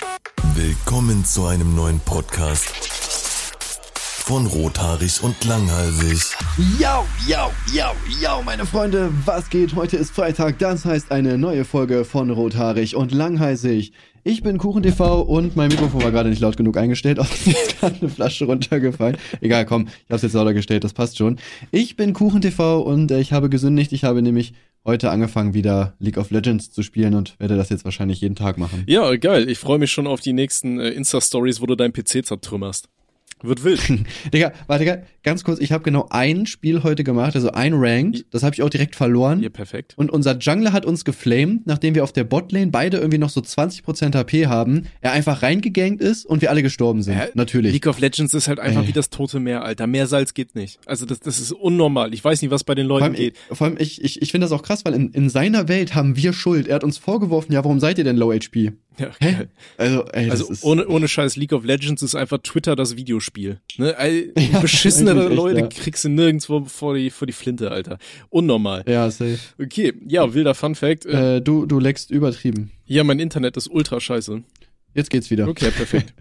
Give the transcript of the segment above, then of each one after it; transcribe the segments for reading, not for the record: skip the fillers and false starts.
Willkommen zu einem neuen Podcast von Rothaarig und Langhalsig. Yo, meine Freunde, was geht? Heute ist Freitag, das heißt eine neue Folge von Rothaarig und Langhalsig. Ich bin KuchenTV und mein Mikrofon war gerade nicht laut genug eingestellt, außerdem ist gerade eine Flasche runtergefallen. Egal, komm, ich hab's jetzt lauter gestellt, das passt schon. Ich bin KuchenTV und ich habe gesündigt, ich habe nämlich heute angefangen wieder League of Legends zu spielen und werde das jetzt wahrscheinlich jeden Tag machen. Ja, geil, ich freue mich schon auf die nächsten Insta-Stories, wo du deinen PC zertrümmerst. Wird wild. Digga, warte, ganz kurz, ich habe genau ein Spiel heute gemacht, also ein Ranked, das habe ich auch direkt verloren. Ja, perfekt. Und unser Jungler hat uns geflamed, nachdem wir auf der Botlane beide irgendwie noch so 20% HP haben, er einfach reingegankt ist und wir alle gestorben sind, natürlich. League of Legends ist halt einfach wie das Tote Meer, Alter. Mehr Salz geht nicht. Also das ist unnormal. Ich weiß nicht, was bei den Leuten geht. Vor allem, ich finde das auch krass, weil in seiner Welt haben wir Schuld. Er hat uns vorgeworfen, ja, warum seid ihr denn Low HP? Ja, hä? Also ohne Scheiß, League of Legends ist einfach Twitter das Videospiel. Ne? Beschissenere Leute ja. Kriegst du nirgendwo vor die Flinte, Alter. Unnormal. Ja, safe. Okay, ja, wilder Funfact. Du leckst übertrieben. Ja, mein Internet ist ultra scheiße. Jetzt geht's wieder. Okay, perfekt.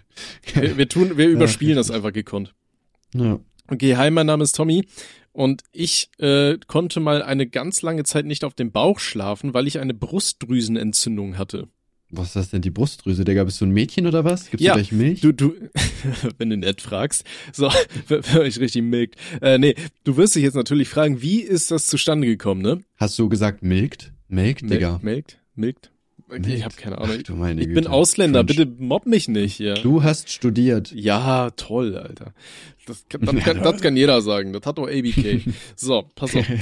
Wir überspielen das einfach gekonnt. Ja. Okay, hi, mein Name ist Tommy. Und ich konnte mal eine ganz lange Zeit nicht auf dem Bauch schlafen, weil ich eine Brustdrüsenentzündung hatte. Was ist das denn, die Brustdrüse, Digga? Bist du ein Mädchen oder was? Gibst du gleich Milch? Du, wenn du nett fragst. So, wenn euch richtig milkt. Nee, du wirst dich jetzt natürlich fragen, wie ist das zustande gekommen, ne? Hast du gesagt milkt? Milkt, Digga. Milkt? Okay, ich habe keine Ahnung. Ach, du meine ich Güte. bin Ausländer, French. bitte mobb mich nicht, ja. Du hast studiert. Ja, toll, Alter. Das kann jeder sagen. Das hat doch ABK. So, pass auf.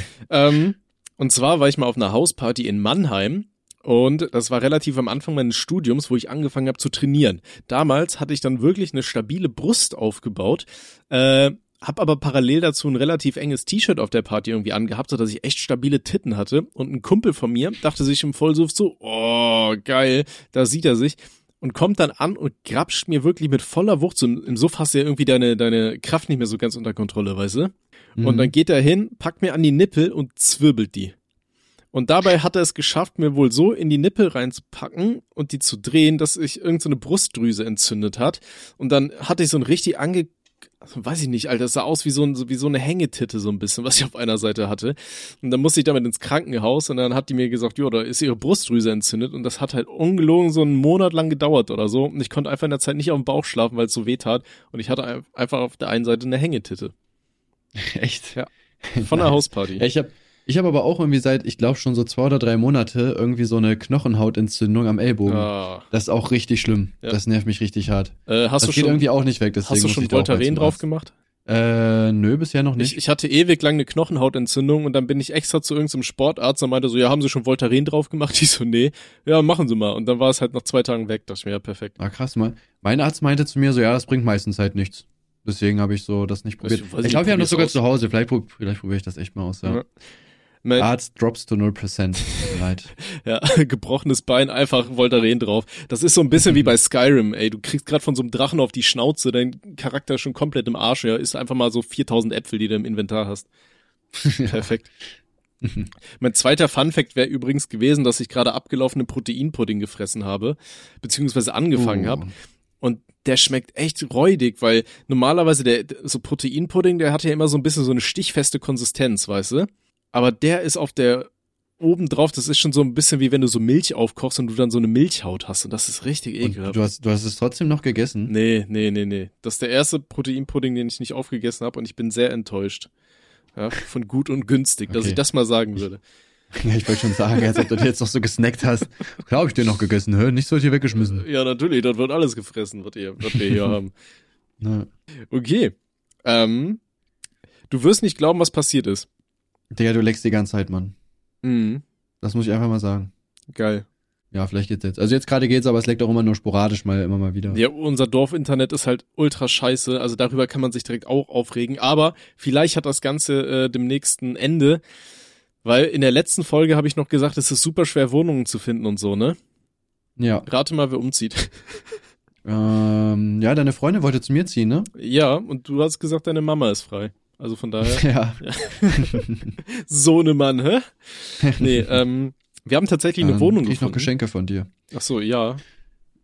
Und zwar war ich mal auf einer Hausparty in Mannheim. Und das war relativ am Anfang meines Studiums, wo ich angefangen habe zu trainieren. Damals hatte ich dann wirklich eine stabile Brust aufgebaut, hab aber parallel dazu ein relativ enges T-Shirt auf der Party irgendwie angehabt, sodass ich echt stabile Titten hatte. Und ein Kumpel von mir dachte sich im Vollsuff so, oh, geil, da sieht er sich. Und kommt dann an und grapscht mir wirklich mit voller Wucht. So, im Suff hast du ja irgendwie deine Kraft nicht mehr so ganz unter Kontrolle, weißt du? Und dann geht er hin, packt mir an die Nippel und zwirbelt die. Und dabei hat er es geschafft, mir wohl so in die Nippel reinzupacken und die zu drehen, dass sich irgend so eine Brustdrüse entzündet hat. Und dann hatte ich so ein richtig weiß ich nicht, Alter, es sah aus wie so eine Hängetitte so ein bisschen, was ich auf einer Seite hatte. Und dann musste ich damit ins Krankenhaus und dann hat die mir gesagt, jo, da ist ihre Brustdrüse entzündet und das hat halt ungelogen so einen Monat lang gedauert oder so. Und ich konnte einfach in der Zeit nicht auf dem Bauch schlafen, weil es so weh tat. Und ich hatte einfach auf der einen Seite eine Hängetitte. Echt? Ja. Von der Hausparty. Ja, ich hab aber auch irgendwie seit, ich glaube schon so 2 oder 3 Monate irgendwie so eine Knochenhautentzündung am Ellbogen. Ah. Das ist auch richtig schlimm. Ja. Das nervt mich richtig hart. Das geht irgendwie auch nicht weg. Hast du schon Voltaren drauf gemacht? Nö, bisher noch nicht. Ich hatte ewig lang eine Knochenhautentzündung und dann bin ich extra zu irgendeinem Sportarzt und meinte so, ja, haben Sie schon Voltaren drauf gemacht? Ich so, nee. Ja, machen Sie mal. Und dann war es halt nach 2 Tagen weg. Dachte ich mir, ja, perfekt. Ah, krass, mal. Mein Arzt meinte zu mir so, ja, das bringt meistens halt nichts. Deswegen habe ich so das nicht probiert. Ich glaube, wir haben das sogar zu Hause. Vielleicht probiere ich das echt mal aus, ja. Arzt drops to 0%. Leid. Ja, gebrochenes Bein, einfach Voltaren drauf. Das ist so ein bisschen wie bei Skyrim, ey. Du kriegst gerade von so einem Drachen auf die Schnauze, dein Charakter ist schon komplett im Arsch, ja. Ist einfach mal so 4000 Äpfel, die du im Inventar hast. Perfekt. Mein zweiter Funfact wäre übrigens gewesen, dass ich gerade abgelaufene Proteinpudding gefressen habe, beziehungsweise angefangen habe. Und der schmeckt echt räudig, weil normalerweise so Proteinpudding, der hat ja immer so ein bisschen so eine stichfeste Konsistenz, weißt du? Aber der ist auf der oben drauf, das ist schon so ein bisschen wie wenn du so Milch aufkochst und du dann so eine Milchhaut hast und das ist richtig ekelhaft. Du hast es trotzdem noch gegessen? Nee. Das ist der erste Proteinpudding, den ich nicht aufgegessen habe und ich bin sehr enttäuscht. Ja, von gut und günstig, dass ich das mal sagen würde. Ja, ich wollte schon sagen, als ob du dir jetzt noch so gesnackt hast. Klar hab ich den noch gegessen, nicht so hier weggeschmissen. Ja, natürlich, dort wird alles gefressen, was wir hier haben. Na. Okay. Du wirst nicht glauben, was passiert ist. Digga, du leckst die ganze Zeit, Mann. Mhm. Das muss ich einfach mal sagen. Geil. Ja, vielleicht geht's jetzt. Also jetzt gerade geht's, aber es leckt auch immer nur sporadisch immer mal wieder. Ja, unser Dorfinternet ist halt ultra scheiße, also darüber kann man sich direkt auch aufregen, aber vielleicht hat das Ganze demnächst ein Ende, weil in der letzten Folge habe ich noch gesagt, es ist super schwer, Wohnungen zu finden und so, ne? Ja. Rate mal, wer umzieht. Ja, deine Freundin wollte zu mir ziehen, ne? Ja, und du hast gesagt, deine Mama ist frei. Also von daher. Ja. Sohnemann, hä? Nee, wir haben tatsächlich eine Wohnung gefunden. Ich noch gefunden. Geschenke von dir. Ach so, ja.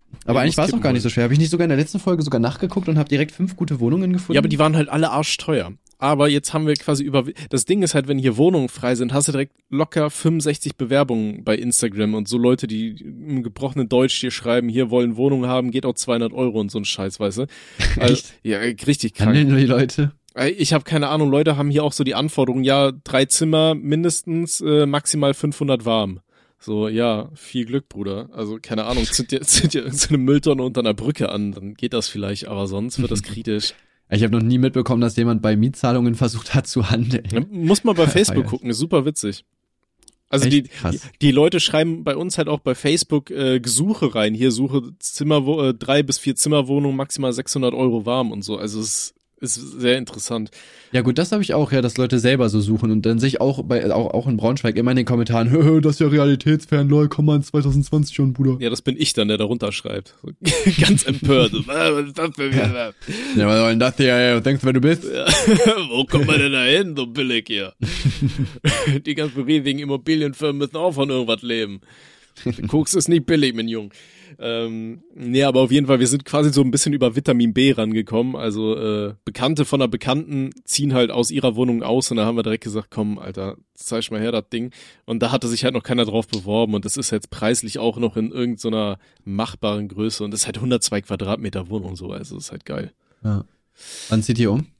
Aber eigentlich war es auch gar nicht so schwer. Habe ich nicht sogar in der letzten Folge sogar nachgeguckt und habe direkt 5 gute Wohnungen gefunden? Ja, aber die waren halt alle arschteuer. Aber jetzt haben wir quasi das Ding ist halt, wenn hier Wohnungen frei sind, hast du direkt locker 65 Bewerbungen bei Instagram und so Leute, die im gebrochenen Deutsch dir schreiben, hier wollen Wohnungen haben, geht auch 200 Euro und so ein Scheiß, weißt du? Also, Echt? Ja, richtig krank. Handeln die Leute? Ich habe keine Ahnung, Leute haben hier auch so die Anforderung, ja, 3 Zimmer mindestens, maximal 500 warm. So, ja, viel Glück, Bruder. Also, keine Ahnung, zünd dir so eine Mülltonne unter einer Brücke an, dann geht das vielleicht, aber sonst wird das kritisch. Ich habe noch nie mitbekommen, dass jemand bei Mietzahlungen versucht hat zu handeln. Ja, muss mal bei Facebook gucken, ist super witzig. Also die Leute schreiben bei uns halt auch bei Facebook Gesuche rein. Hier suche 3 bis 4 Zimmerwohnungen, maximal 600 Euro warm und so. Also es ist sehr interessant. Ja gut, das habe ich auch, ja, dass Leute selber so suchen und dann sich auch auch in Braunschweig immer in den Kommentaren, das ist ja realitätsfern, lol, komm mal in 2020 schon, Bruder. Ja, das bin ich dann, der da runterschreibt. So, ganz empört. Was ist das für ja, was soll denn das hier, denkst du, wer du bist? Ja. Wo kommt man denn da hin, so billig hier? Die ganzen riesigen Immobilienfirmen müssen auch von irgendwas leben. Koks ist nicht billig, mein Junge. Nee, aber auf jeden Fall, wir sind quasi so ein bisschen über Vitamin B rangekommen. Also Bekannte von einer Bekannten ziehen halt aus ihrer Wohnung aus und da haben wir direkt gesagt, komm, Alter, zeig mal her, das Ding. Und da hatte sich halt noch keiner drauf beworben und das ist jetzt preislich auch noch in irgendeiner machbaren Größe und das ist halt 102 Quadratmeter Wohnung so, also das ist halt geil. Ja. Wann zieht ihr um?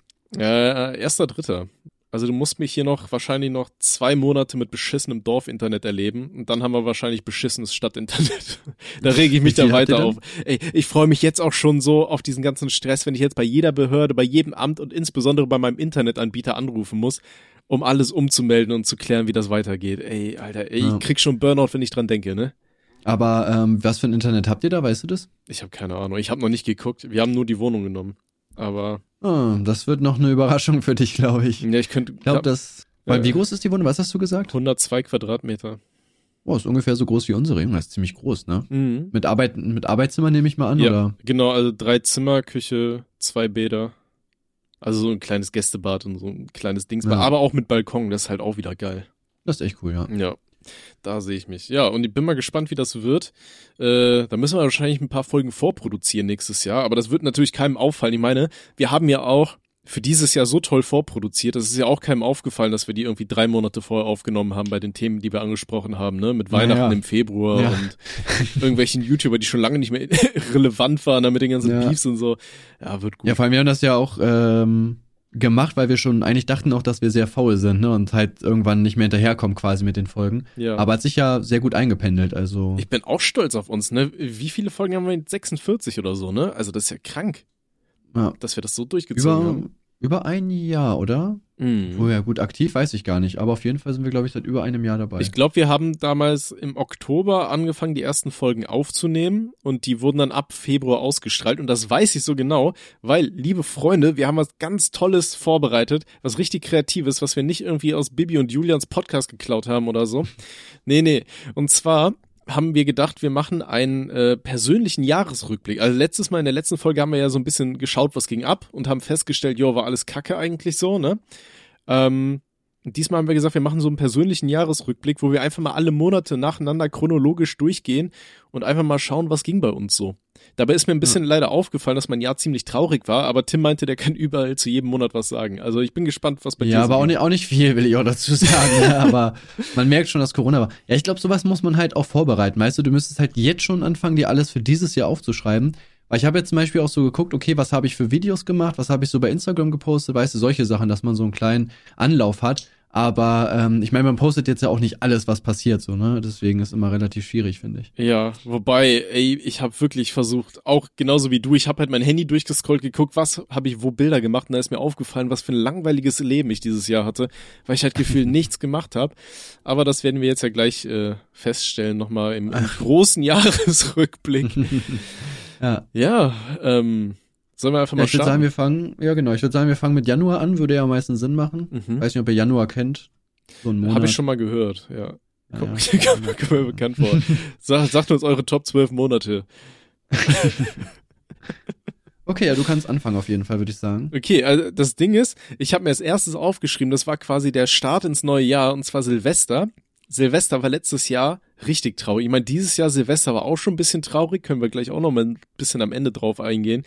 1.3. Also du musst mich hier wahrscheinlich noch 2 Monate mit beschissenem Dorfinternet erleben und dann haben wir wahrscheinlich beschissenes Stadtinternet. Da rege ich mich da weiter auf. Ey, ich freue mich jetzt auch schon so auf diesen ganzen Stress, wenn ich jetzt bei jeder Behörde, bei jedem Amt und insbesondere bei meinem Internetanbieter anrufen muss, um alles umzumelden und zu klären, wie das weitergeht. Ey, Alter, ich krieg schon Burnout, wenn ich dran denke, ne? Aber was für ein Internet habt ihr da, weißt du das? Ich habe keine Ahnung, ich habe noch nicht geguckt. Wir haben nur die Wohnung genommen, aber... das wird noch eine Überraschung für dich, glaube ich. Ja, ich glaube, das. Weil wie groß ist die Wohnung? Was hast du gesagt? 102 Quadratmeter. Oh, ist ungefähr so groß wie unsere. Das ist ziemlich groß, ne? Mhm. Mit Arbeitszimmer nehme ich mal an, ja, oder? Genau, also 3 Zimmer, Küche, 2 Bäder. Also so ein kleines Gästebad und so ein kleines Dingsbad, aber auch mit Balkon, das ist halt auch wieder geil. Das ist echt cool, ja. Ja. Da sehe ich mich. Ja, und ich bin mal gespannt, wie das wird. Da müssen wir wahrscheinlich ein paar Folgen vorproduzieren nächstes Jahr, aber das wird natürlich keinem auffallen. Ich meine, wir haben ja auch für dieses Jahr so toll vorproduziert, das ist ja auch keinem aufgefallen, dass wir die irgendwie 3 Monate vorher aufgenommen haben bei den Themen, die wir angesprochen haben, ne? Mit Weihnachten im Februar und irgendwelchen YouTuber, die schon lange nicht mehr relevant waren, da mit den ganzen Beefs und so. Ja, wird gut. Ja, vor allem wir haben das ja auch gemacht, weil wir schon eigentlich dachten auch, dass wir sehr faul sind, ne, und halt irgendwann nicht mehr hinterherkommen quasi mit den Folgen. Ja. Aber hat sich ja sehr gut eingependelt, also. Ich bin auch stolz auf uns, ne? Wie viele Folgen haben wir jetzt? 46 oder so, ne? Also das ist ja krank. Ja. Dass wir das so durchgezogen haben. Über ein Jahr, oder? Oh ja, gut, aktiv weiß ich gar nicht, aber auf jeden Fall sind wir, glaube ich, seit über einem Jahr dabei. Ich glaube, wir haben damals im Oktober angefangen, die ersten Folgen aufzunehmen und die wurden dann ab Februar ausgestrahlt und das weiß ich so genau, weil, liebe Freunde, wir haben was ganz Tolles vorbereitet, was richtig Kreatives, was wir nicht irgendwie aus Bibi und Julians Podcast geklaut haben oder so. Nee, und zwar haben wir gedacht, wir machen einen persönlichen Jahresrückblick. Also letztes Mal in der letzten Folge haben wir ja so ein bisschen geschaut, was ging ab und haben festgestellt, war alles Kacke eigentlich so, ne? Diesmal haben wir gesagt, wir machen so einen persönlichen Jahresrückblick, wo wir einfach mal alle Monate nacheinander chronologisch durchgehen und einfach mal schauen, was ging bei uns so. Dabei ist mir ein bisschen leider aufgefallen, dass mein Jahr ziemlich traurig war, aber Tim meinte, der kann überall zu jedem Monat was sagen. Also ich bin gespannt, was bei dir so. Ja, aber auch nicht viel, will ich auch dazu sagen. Ja, aber man merkt schon, dass Corona war. Ja, ich glaube, sowas muss man halt auch vorbereiten. Weißt du müsstest halt jetzt schon anfangen, dir alles für dieses Jahr aufzuschreiben. Weil ich habe jetzt zum Beispiel auch so geguckt, okay, was habe ich für Videos gemacht, was habe ich so bei Instagram gepostet, weißt du, solche Sachen, dass man so einen kleinen Anlauf hat. Aber ich meine, man postet jetzt ja auch nicht alles, was passiert, so, ne? Deswegen ist immer relativ schwierig, finde ich. Ja, wobei, ich habe wirklich versucht, auch genauso wie du, ich habe halt mein Handy durchgescrollt, geguckt, was habe ich wo Bilder gemacht und da ist mir aufgefallen, was für ein langweiliges Leben ich dieses Jahr hatte, weil ich halt gefühlt nichts gemacht habe. Aber das werden wir jetzt ja gleich feststellen, nochmal im großen Jahresrückblick. Ja, sollen wir einfach mal ich würde sagen, wir fangen mit Januar an, würde ja am meisten Sinn machen. Weiß nicht, ob ihr Januar kennt. So ein Monat. Habe ich schon mal gehört, ja. Kommt mir bekannt vor. Sagt uns eure Top 12 Monate. Okay, ja, du kannst anfangen auf jeden Fall, würde ich sagen. Okay, also das Ding ist, ich habe mir als erstes aufgeschrieben, das war quasi der Start ins neue Jahr, und zwar Silvester. Silvester war letztes Jahr richtig traurig. Ich meine, dieses Jahr Silvester war auch schon ein bisschen traurig, können wir gleich auch noch mal ein bisschen am Ende drauf eingehen.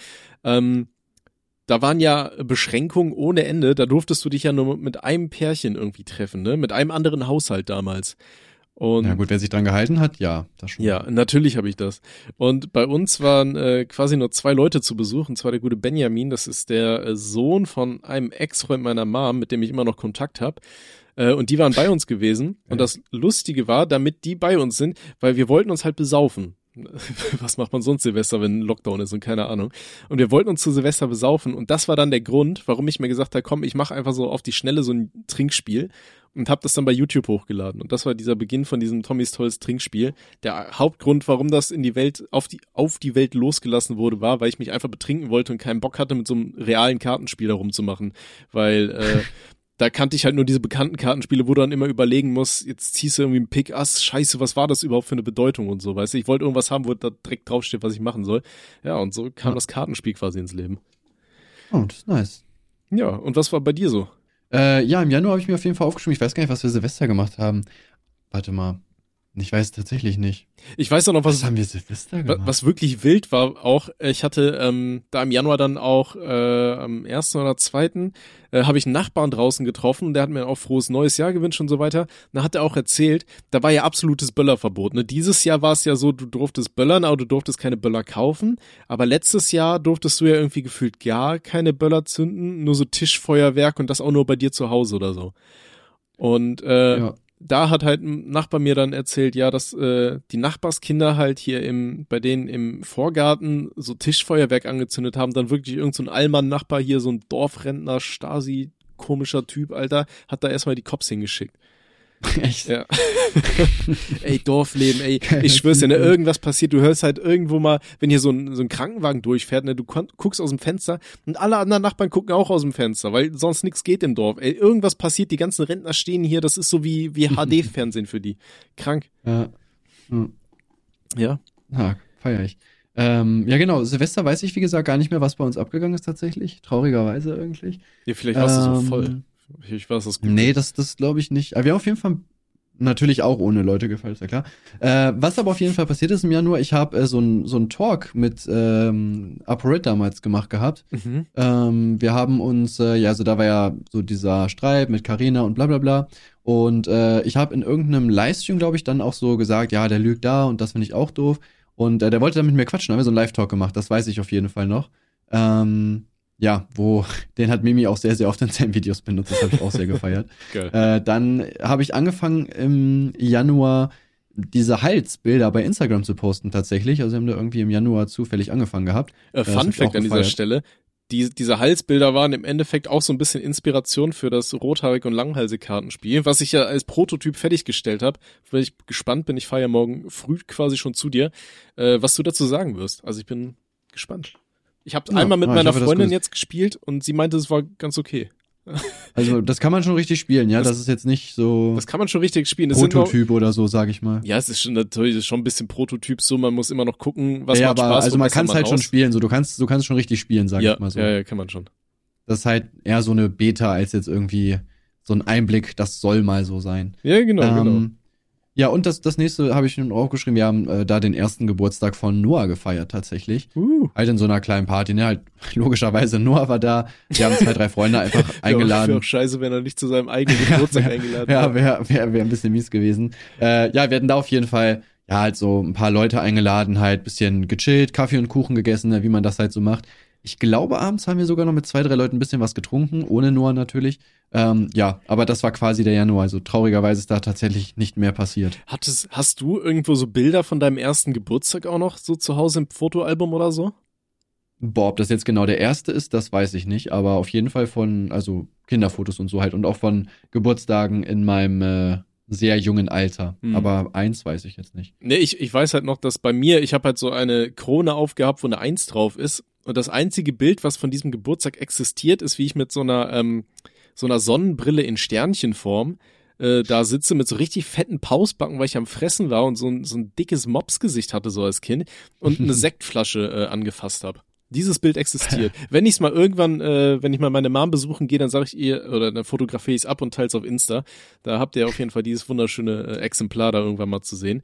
Da waren ja Beschränkungen ohne Ende, da durftest du dich ja nur mit einem Pärchen irgendwie treffen, ne? Mit einem anderen Haushalt damals. Und Ja gut, wer sich dran gehalten hat, ja, das schon. ja, natürlich habe ich das. Und bei uns waren quasi nur 2 Leute zu Besuch, und zwar der gute Benjamin, das ist der Sohn von einem Ex-Freund meiner Mom, mit dem ich immer noch Kontakt habe. Und die waren bei uns gewesen. Und das Lustige war, damit die bei uns sind, weil wir wollten uns halt besaufen. Was macht man sonst Silvester, wenn Lockdown ist und keine Ahnung. Und wir wollten uns zu Silvester besaufen, und das war dann der Grund, warum ich mir gesagt habe, komm, ich mache einfach so auf die Schnelle so ein Trinkspiel und habe das dann bei YouTube hochgeladen. Und das war dieser Beginn von diesem Tommys tolles Trinkspiel. Der Hauptgrund, warum das in die Welt, auf die Welt losgelassen wurde, war, weil ich mich einfach betrinken wollte und keinen Bock hatte, mit so einem realen Kartenspiel da rumzumachen. Weil da kannte ich halt nur diese bekannten Kartenspiele, wo du dann immer überlegen musst, jetzt ziehst du irgendwie einen Pick-Ass, scheiße, was war das überhaupt für eine Bedeutung und so, weißt du? Ich wollte irgendwas haben, wo da direkt draufsteht, was ich machen soll. Ja, und so kam das Kartenspiel quasi ins Leben. Oh, das ist nice. Ja, und was war bei dir so? Ja, im Januar habe ich mir auf jeden Fall aufgeschrieben. Ich weiß gar nicht, was wir Silvester gemacht haben. Warte mal. Ich weiß tatsächlich nicht. Ich weiß auch noch, Was haben wir Silvester gemacht? was wirklich wild war auch, ich hatte da im Januar dann auch am 1. oder 2. Habe ich einen Nachbarn draußen getroffen, der hat mir auch frohes neues Jahr gewünscht und so weiter. Da hat er auch erzählt, da war ja absolutes Böllerverbot. Ne? Dieses Jahr war es ja so, du durftest böllern, aber du durftest keine Böller kaufen. Aber letztes Jahr durftest du ja irgendwie gefühlt gar keine Böller zünden, nur so Tischfeuerwerk, und das auch nur bei dir zu Hause oder so. Und Ja. da hat halt ein Nachbar mir dann erzählt, ja, dass die Nachbarskinder halt hier bei denen im Vorgarten so Tischfeuerwerk angezündet haben, dann wirklich irgend so ein Allmann-Nachbar hier, so ein Dorfrentner, Stasi, komischer Typ, Alter, hat da erstmal die Cops hingeschickt. Echt? Ja. Ey, Dorfleben, ey, ich schwör's dir, ne, irgendwas passiert, du hörst halt irgendwo mal, wenn hier so ein Krankenwagen durchfährt, ne, du guckst aus dem Fenster und alle anderen Nachbarn gucken auch aus dem Fenster, weil sonst nichts geht im Dorf. Ey, irgendwas passiert, die ganzen Rentner stehen hier, das ist so wie HD-Fernsehen für die. Krank. Ja. Hm. Ja. Feier ich. Ja, genau. Silvester weiß ich, wie gesagt, gar nicht mehr, was bei uns abgegangen ist tatsächlich. Traurigerweise irgendwie. Ja, vielleicht warst du so voll. Ich weiß das gut. Nee, das glaube ich nicht. Aber wir haben auf jeden Fall natürlich auch ohne Leute gefeiert, ist ja klar. Was aber auf jeden Fall passiert ist im Januar, ich habe so ein Talk mit ApoRed damals gemacht gehabt. Mhm. Wir haben uns, also da war ja so dieser Streit mit Carina und bla bla bla. Und ich habe in irgendeinem Livestream, glaube ich, dann auch so gesagt, ja, der lügt da und das finde ich auch doof. Und der wollte dann mit mir quatschen, haben wir so einen Live-Talk gemacht, das weiß ich auf jeden Fall noch. Ja, den hat Mimi auch sehr, sehr oft in seinen Videos benutzt, das habe ich auch sehr gefeiert. Geil. Dann habe ich angefangen im Januar diese Halsbilder bei Instagram zu posten tatsächlich. Also wir haben da irgendwie im Januar zufällig angefangen gehabt. Fun Fact an dieser Stelle, diese Halsbilder waren im Endeffekt auch so ein bisschen Inspiration für das Rothaarig- und Langhalse-Kartenspiel, was ich ja als Prototyp fertiggestellt habe, weil ich gespannt bin, ich fahre ja morgen früh quasi schon zu dir, was du dazu sagen wirst. Also ich bin gespannt. Ich habe einmal mit meiner Freundin jetzt gespielt und sie meinte, es war ganz okay. Also das kann man schon richtig spielen, ja, das ist jetzt nicht so Das kann man schon richtig spielen. Prototyp oder so, sag ich mal. Ja, es ist schon natürlich schon ein bisschen Prototyp, so man muss immer noch gucken, was ja, macht aber Spaß. also man kann es halt schon spielen, so du kannst schon richtig spielen, sag ich mal so. Ja, kann man schon. Das ist halt eher so eine Beta als jetzt irgendwie so ein Einblick, das soll mal so sein. Ja, genau. Ja, und das nächste habe ich nun auch geschrieben, wir haben da den ersten Geburtstag von Noah gefeiert tatsächlich. Halt in so einer kleinen Party, ne, halt logischerweise Noah war da, wir haben 2, 3 Freunde einfach eingeladen. Wäre auch scheiße, wenn er nicht zu seinem eigenen Geburtstag eingeladen wäre. Ja, wäre ein bisschen mies gewesen. Ja, wir hatten da auf jeden Fall, ja, halt so ein paar Leute eingeladen, halt bisschen gechillt, Kaffee und Kuchen gegessen, ne, wie man das halt so macht. Ich glaube, abends haben wir sogar noch mit 2, 3 Leuten ein bisschen was getrunken, ohne Noah natürlich. Ja, aber das war quasi der Januar. Also traurigerweise ist da tatsächlich nicht mehr passiert. Hast du irgendwo so Bilder von deinem ersten Geburtstag auch noch so zu Hause im Fotoalbum oder so? Boah, ob das jetzt genau der erste ist, das weiß ich nicht. Aber auf jeden Fall also Kinderfotos und so halt. Und auch von Geburtstagen in meinem sehr jungen Alter. Aber 1 weiß ich jetzt nicht. Nee, ich weiß halt noch, dass bei mir, ich habe halt so eine Krone aufgehabt, wo eine 1 drauf ist. Und das einzige Bild, was von diesem Geburtstag existiert, ist, wie ich mit so einer Sonnenbrille in Sternchenform da sitze mit so richtig fetten Pausbacken, weil ich am Fressen war und so ein dickes Mopsgesicht hatte so als Kind und eine Sektflasche angefasst habe. Dieses Bild existiert. Wenn ich mal irgendwann, wenn ich mal meine Mom besuchen gehe, dann sage ich ihr, oder dann fotografiere ich es ab und teile es auf Insta. Da habt ihr auf jeden Fall dieses wunderschöne Exemplar da irgendwann mal zu sehen.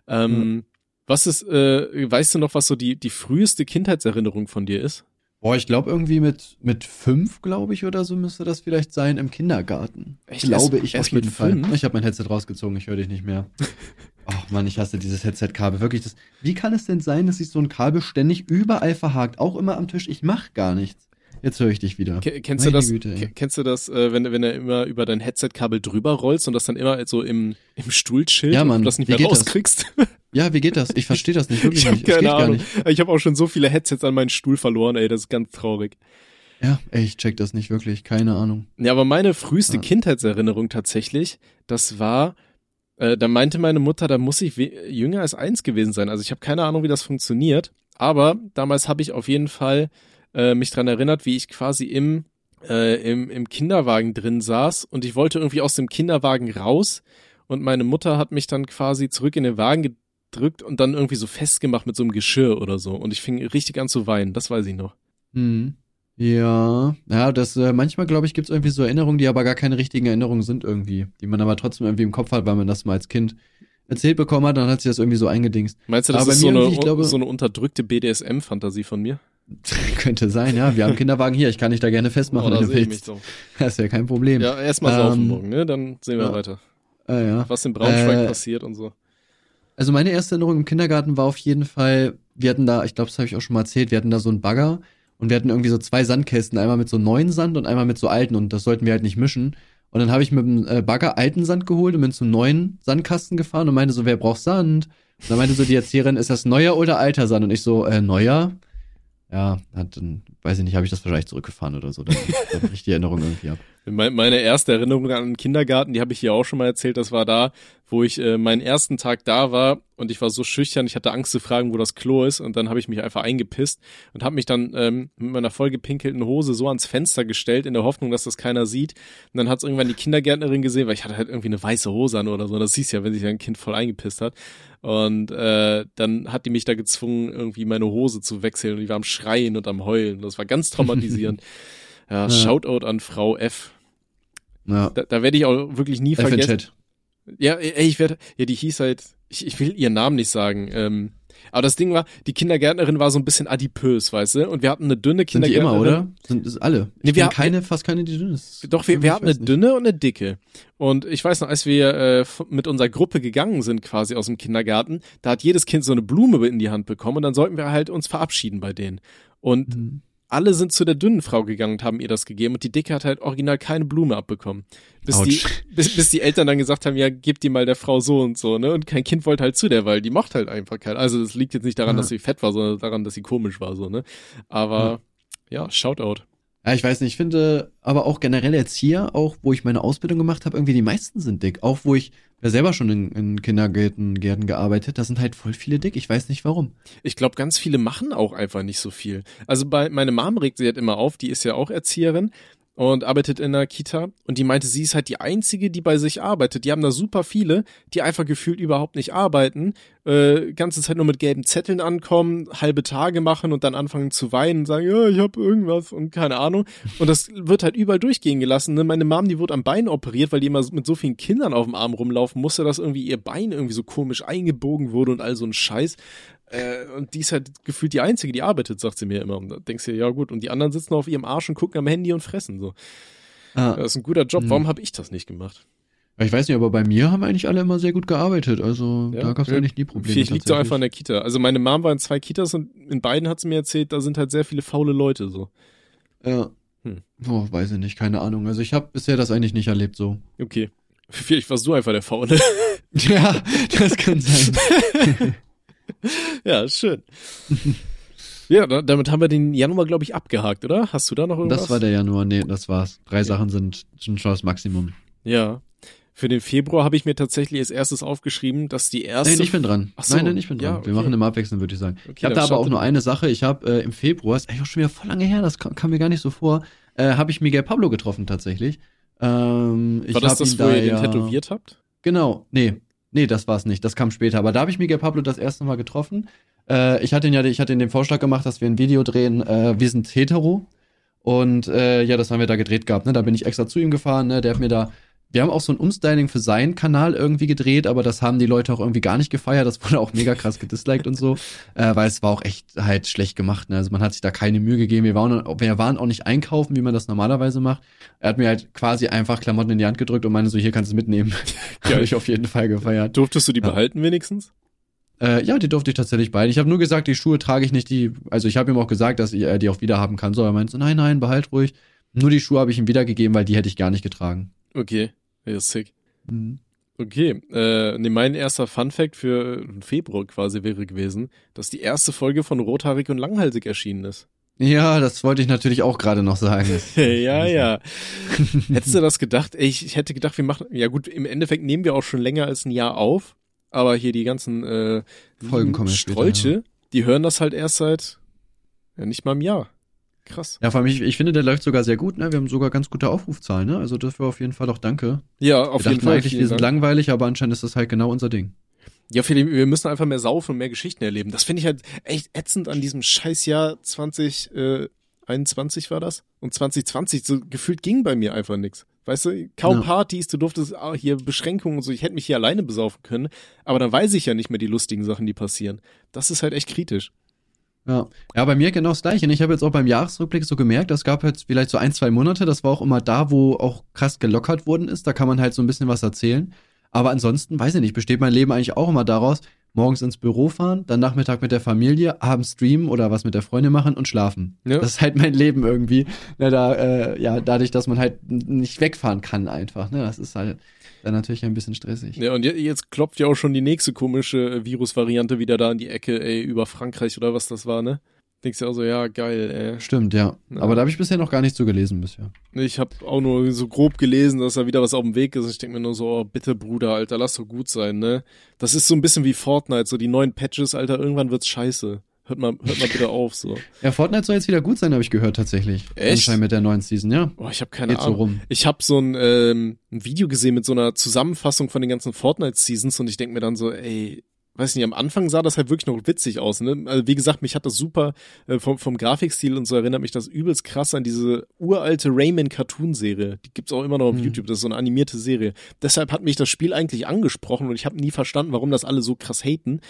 Was ist, weißt du noch, was so die früheste Kindheitserinnerung von dir ist? Boah, ich glaube irgendwie mit 5, glaube ich, oder so müsste das vielleicht sein, im Kindergarten. Echt? Glaube ich Erst auf jeden mit Fall. 5? Ich habe mein Headset rausgezogen, ich höre dich nicht mehr. Ach Mann, ich hasse dieses Headset-Kabel. Wirklich, wie kann es denn sein, dass sich so ein Kabel ständig überall verhakt? Auch immer am Tisch, ich mach gar nichts. Jetzt höre ich dich wieder. Kennst du das, wenn du immer über dein Headset-Kabel drüber rollst und das dann immer so im Stuhl chillt Ja, Mann, und du das nicht wie mehr geht das? rauskriegst? Ja, wie geht das? Ich verstehe das nicht, wirklich Ich habe nicht. Es geht keine gar Ahnung. nicht. Ich habe auch schon so viele Headsets an meinen Stuhl verloren, ey, das ist ganz traurig. Ja, ey, ich check das nicht wirklich, keine Ahnung. Ja, aber meine früheste Kindheitserinnerung tatsächlich, das war, da meinte meine Mutter, da muss ich jünger als 1 gewesen sein. Also ich habe keine Ahnung, wie das funktioniert, aber damals habe ich auf jeden Fall mich dran erinnert, wie ich quasi im Kinderwagen drin saß und ich wollte irgendwie aus dem Kinderwagen raus und meine Mutter hat mich dann quasi zurück in den Wagen gedrückt und dann irgendwie so festgemacht mit so einem Geschirr oder so und ich fing richtig an zu weinen, das weiß ich noch. Ja, das manchmal, glaube ich, gibt's irgendwie so Erinnerungen, die aber gar keine richtigen Erinnerungen sind irgendwie, die man aber trotzdem irgendwie im Kopf hat, weil man das mal als Kind erzählt bekommen hat, dann hat sich das irgendwie so eingedingst. Meinst du, das aber ist bei mir so glaube, eine unterdrückte BDSM-Fantasie von mir? könnte sein, ja. Wir haben einen Kinderwagen hier, ich kann dich da gerne festmachen, wenn du willst. So. Das ist ja kein Problem. Ja, erstmal saufen morgen, ne? Dann sehen wir weiter. Ja. Was in Braunschweig passiert und so. Also meine erste Erinnerung im Kindergarten war auf jeden Fall, wir hatten da, ich glaube, das habe ich auch schon mal erzählt, wir hatten da so einen Bagger und wir hatten irgendwie so 2 Sandkästen, einmal mit so neuen Sand und einmal mit so alten und das sollten wir halt nicht mischen. Und dann habe ich mit dem Bagger alten Sand geholt und bin zum neuen Sandkasten gefahren und meinte so, wer braucht Sand? Und dann meinte so die Erzieherin, ist das neuer oder alter Sand? Und ich so, neuer? Ja, dann, weiß ich nicht, habe ich das wahrscheinlich zurückgefahren oder so. Dann brich ich die Erinnerung irgendwie ab. Meine erste Erinnerung an den Kindergarten, die habe ich hier auch schon mal erzählt, das war da, wo ich meinen ersten Tag da war und ich war so schüchtern, ich hatte Angst zu fragen, wo das Klo ist und dann habe ich mich einfach eingepisst und habe mich dann mit meiner vollgepinkelten Hose so ans Fenster gestellt, in der Hoffnung, dass das keiner sieht und dann hat es irgendwann die Kindergärtnerin gesehen, weil ich hatte halt irgendwie eine weiße Hose an oder so, das siehst ja, wenn sich ein Kind voll eingepisst hat und dann hat die mich da gezwungen, irgendwie meine Hose zu wechseln und die war am Schreien und am Heulen, das war ganz traumatisierend. Ja, Shoutout an Frau F. Ja. Da werde ich auch wirklich nie vergessen. Chat. Ja, ey, die hieß halt, ich will ihren Namen nicht sagen, aber das Ding war, die Kindergärtnerin war so ein bisschen adipös, weißt du, und wir hatten eine dünne Kindergärtnerin. Sind die immer, oder? Sind es alle? Nee, wir fast keine, die dünn ist. Doch, wir hatten eine dünne und eine dicke. Und ich weiß noch, als wir mit unserer Gruppe gegangen sind quasi aus dem Kindergarten, da hat jedes Kind so eine Blume in die Hand bekommen und dann sollten wir halt uns verabschieden bei denen. Und alle sind zu der dünnen Frau gegangen und haben ihr das gegeben und die Dicke hat halt original keine Blume abbekommen. Bis die Eltern dann gesagt haben, ja, gib die mal der Frau so und so, ne? Und kein Kind wollte halt zu der, weil die mochte halt einfach keinen. Also das liegt jetzt nicht daran, dass sie fett war, sondern daran, dass sie komisch war, so, ne? Aber ja, Shoutout. Ja, ich weiß nicht, ich finde aber auch generell Erzieher, auch wo ich meine Ausbildung gemacht habe, irgendwie die meisten sind dick. Auch wo ich ja selber schon in Kindergärten gearbeitet, da sind halt voll viele dick. Ich weiß nicht warum. Ich glaube, ganz viele machen auch einfach nicht so viel. Also meine Mom regt sich halt immer auf, die ist ja auch Erzieherin und arbeitet in einer Kita und die meinte, sie ist halt die Einzige, die bei sich arbeitet. Die haben da super viele, die einfach gefühlt überhaupt nicht arbeiten, ganze Zeit nur mit gelben Zetteln ankommen, halbe Tage machen und dann anfangen zu weinen und sagen, ja, ich habe irgendwas und keine Ahnung. Und das wird halt überall durchgehen gelassen. Ne? Meine Mom, die wurde am Bein operiert, weil die immer mit so vielen Kindern auf dem Arm rumlaufen musste, dass irgendwie ihr Bein irgendwie so komisch eingebogen wurde und all so ein Scheiß. Und die ist halt gefühlt die Einzige, die arbeitet, sagt sie mir immer. Und da denkst du, ja gut, und die anderen sitzen auf ihrem Arsch und gucken am Handy und fressen so. Das ist ein guter Job. Warum habe ich das nicht gemacht? Ich weiß nicht, aber bei mir haben eigentlich alle immer sehr gut gearbeitet. Also da gab es eigentlich nie Probleme. Vielleicht liegt es einfach in der Kita. Also meine Mom war in 2 Kitas und in beiden hat sie mir erzählt, da sind halt sehr viele faule Leute so. Ja. Oh, weiß ich nicht, keine Ahnung. Also ich habe bisher das eigentlich nicht erlebt so. Okay. Vielleicht warst du einfach der Faule. Ja, das kann sein. Ja, schön. Ja, damit haben wir den Januar, glaube ich, abgehakt, oder? Hast du da noch irgendwas? Das war der Januar, nee, das war's. 3 Sachen sind schon das Maximum. Ja. Für den Februar habe ich mir tatsächlich als erstes aufgeschrieben, dass die erste... Nein, ich bin dran. Ach so. Nein, ich bin dran. Ja, okay. Wir machen immer abwechselnd, würde ich sagen. Okay, ich habe da aber auch nur eine Sache. Ich habe im Februar, ist eigentlich auch schon wieder voll lange her, das kam mir gar nicht so vor, habe ich Miguel Pablo getroffen tatsächlich. War das, wo ihr den tätowiert habt? Genau, nee. Nee, das war's nicht. Das kam später. Aber da habe ich Miguel Pablo das erste Mal getroffen. Ich hatte ihm den Vorschlag gemacht, dass wir ein Video drehen. Wir sind hetero. Und ja, das haben wir da gedreht gehabt. Ne? Da bin ich extra zu ihm gefahren. Ne? Der hat mir da. Wir haben auch so ein Umstyling für seinen Kanal irgendwie gedreht, aber das haben die Leute auch irgendwie gar nicht gefeiert. Das wurde auch mega krass gedisliked und so, weil es war auch echt halt schlecht gemacht. Ne? Also man hat sich da keine Mühe gegeben. Wir waren auch nicht einkaufen, wie man das normalerweise macht. Er hat mir halt quasi einfach Klamotten in die Hand gedrückt und meinte so, hier kannst du mitnehmen. Habe ich auf jeden Fall gefeiert. Durftest du die behalten wenigstens? Ja, die durfte ich tatsächlich behalten. Ich habe nur gesagt, die Schuhe trage ich nicht. Also ich habe ihm auch gesagt, dass er die auch wieder haben kann. So, er meinte so, nein, behalt ruhig. Nur die Schuhe habe ich ihm wiedergegeben, weil die hätte ich gar nicht getragen. Okay, ja, sick. Mhm. Okay, mein erster Funfact für Februar quasi wäre gewesen, dass die erste Folge von Rothaarig und Langhalsig erschienen ist. Ja, das wollte ich natürlich auch gerade noch sagen. Ja. Hättest du das gedacht? Ey, ich hätte gedacht, wir machen, ja gut, im Endeffekt nehmen wir auch schon länger als ein Jahr auf, aber hier die ganzen Folgen kommen Strolche, später, ja. Die hören das halt erst seit nicht mal einem Jahr. Krass. Ja, vor allem, ich finde, der läuft sogar sehr gut, ne? Wir haben sogar ganz gute Aufrufzahlen, ne? Also dafür auf jeden Fall auch danke. Ja, auf jeden Fall. Eigentlich, wir sind langweilig, aber anscheinend ist das halt genau unser Ding. Ja, Philipp, wir müssen einfach mehr saufen und mehr Geschichten erleben. Das finde ich halt echt ätzend an diesem Scheißjahr 2021 war das. Und 2020, so gefühlt ging bei mir einfach nix. Weißt du, kaum Partys, du durftest hier Beschränkungen und so. Ich hätte mich hier alleine besaufen können, aber dann weiß ich ja nicht mehr die lustigen Sachen, die passieren. Das ist halt echt kritisch. Ja, bei mir genau das Gleiche. Und ich habe jetzt auch beim Jahresrückblick so gemerkt, es gab jetzt vielleicht so 1-2 Monate, das war auch immer da, wo auch krass gelockert worden ist. Da kann man halt so ein bisschen was erzählen. Aber ansonsten, weiß ich nicht, besteht mein Leben eigentlich auch immer daraus, morgens ins Büro fahren, dann Nachmittag mit der Familie, abends streamen oder was mit der Freundin machen und schlafen. Ja. Das ist halt mein Leben irgendwie. Dadurch, dass man halt nicht wegfahren kann einfach. Ne? Das ist halt dann natürlich ein bisschen stressig. Ja, und jetzt klopft ja auch schon die nächste komische Virusvariante wieder da in die Ecke, über Frankreich oder was das war, ne? Denkst du auch so, ja, geil, ey. Stimmt, ja. Aber da habe ich bisher noch gar nicht so gelesen bisher. Ich habe auch nur so grob gelesen, dass da wieder was auf dem Weg ist. Ich denke mir nur so, oh, bitte Bruder, Alter, lass doch gut sein, ne? Das ist so ein bisschen wie Fortnite, so die neuen Patches, Alter, irgendwann wird's scheiße. Hört mal bitte auf, so. Ja, Fortnite soll jetzt wieder gut sein, habe ich gehört, tatsächlich. Echt? Anscheinend mit der neuen Season, ja. Boah, ich habe keine Geht Ahnung. So rum. Ich habe so ein Video gesehen mit so einer Zusammenfassung von den ganzen Fortnite-Seasons und ich denke mir dann so, ey, weiß nicht, am Anfang sah das halt wirklich noch witzig aus, ne? Also wie gesagt, mich hat das super vom Grafikstil und so erinnert mich das übelst krass an diese uralte Rayman-Cartoon-Serie. Die gibt's auch immer noch auf YouTube, das ist so eine animierte Serie. Deshalb hat mich das Spiel eigentlich angesprochen und ich habe nie verstanden, warum das alle so krass haten.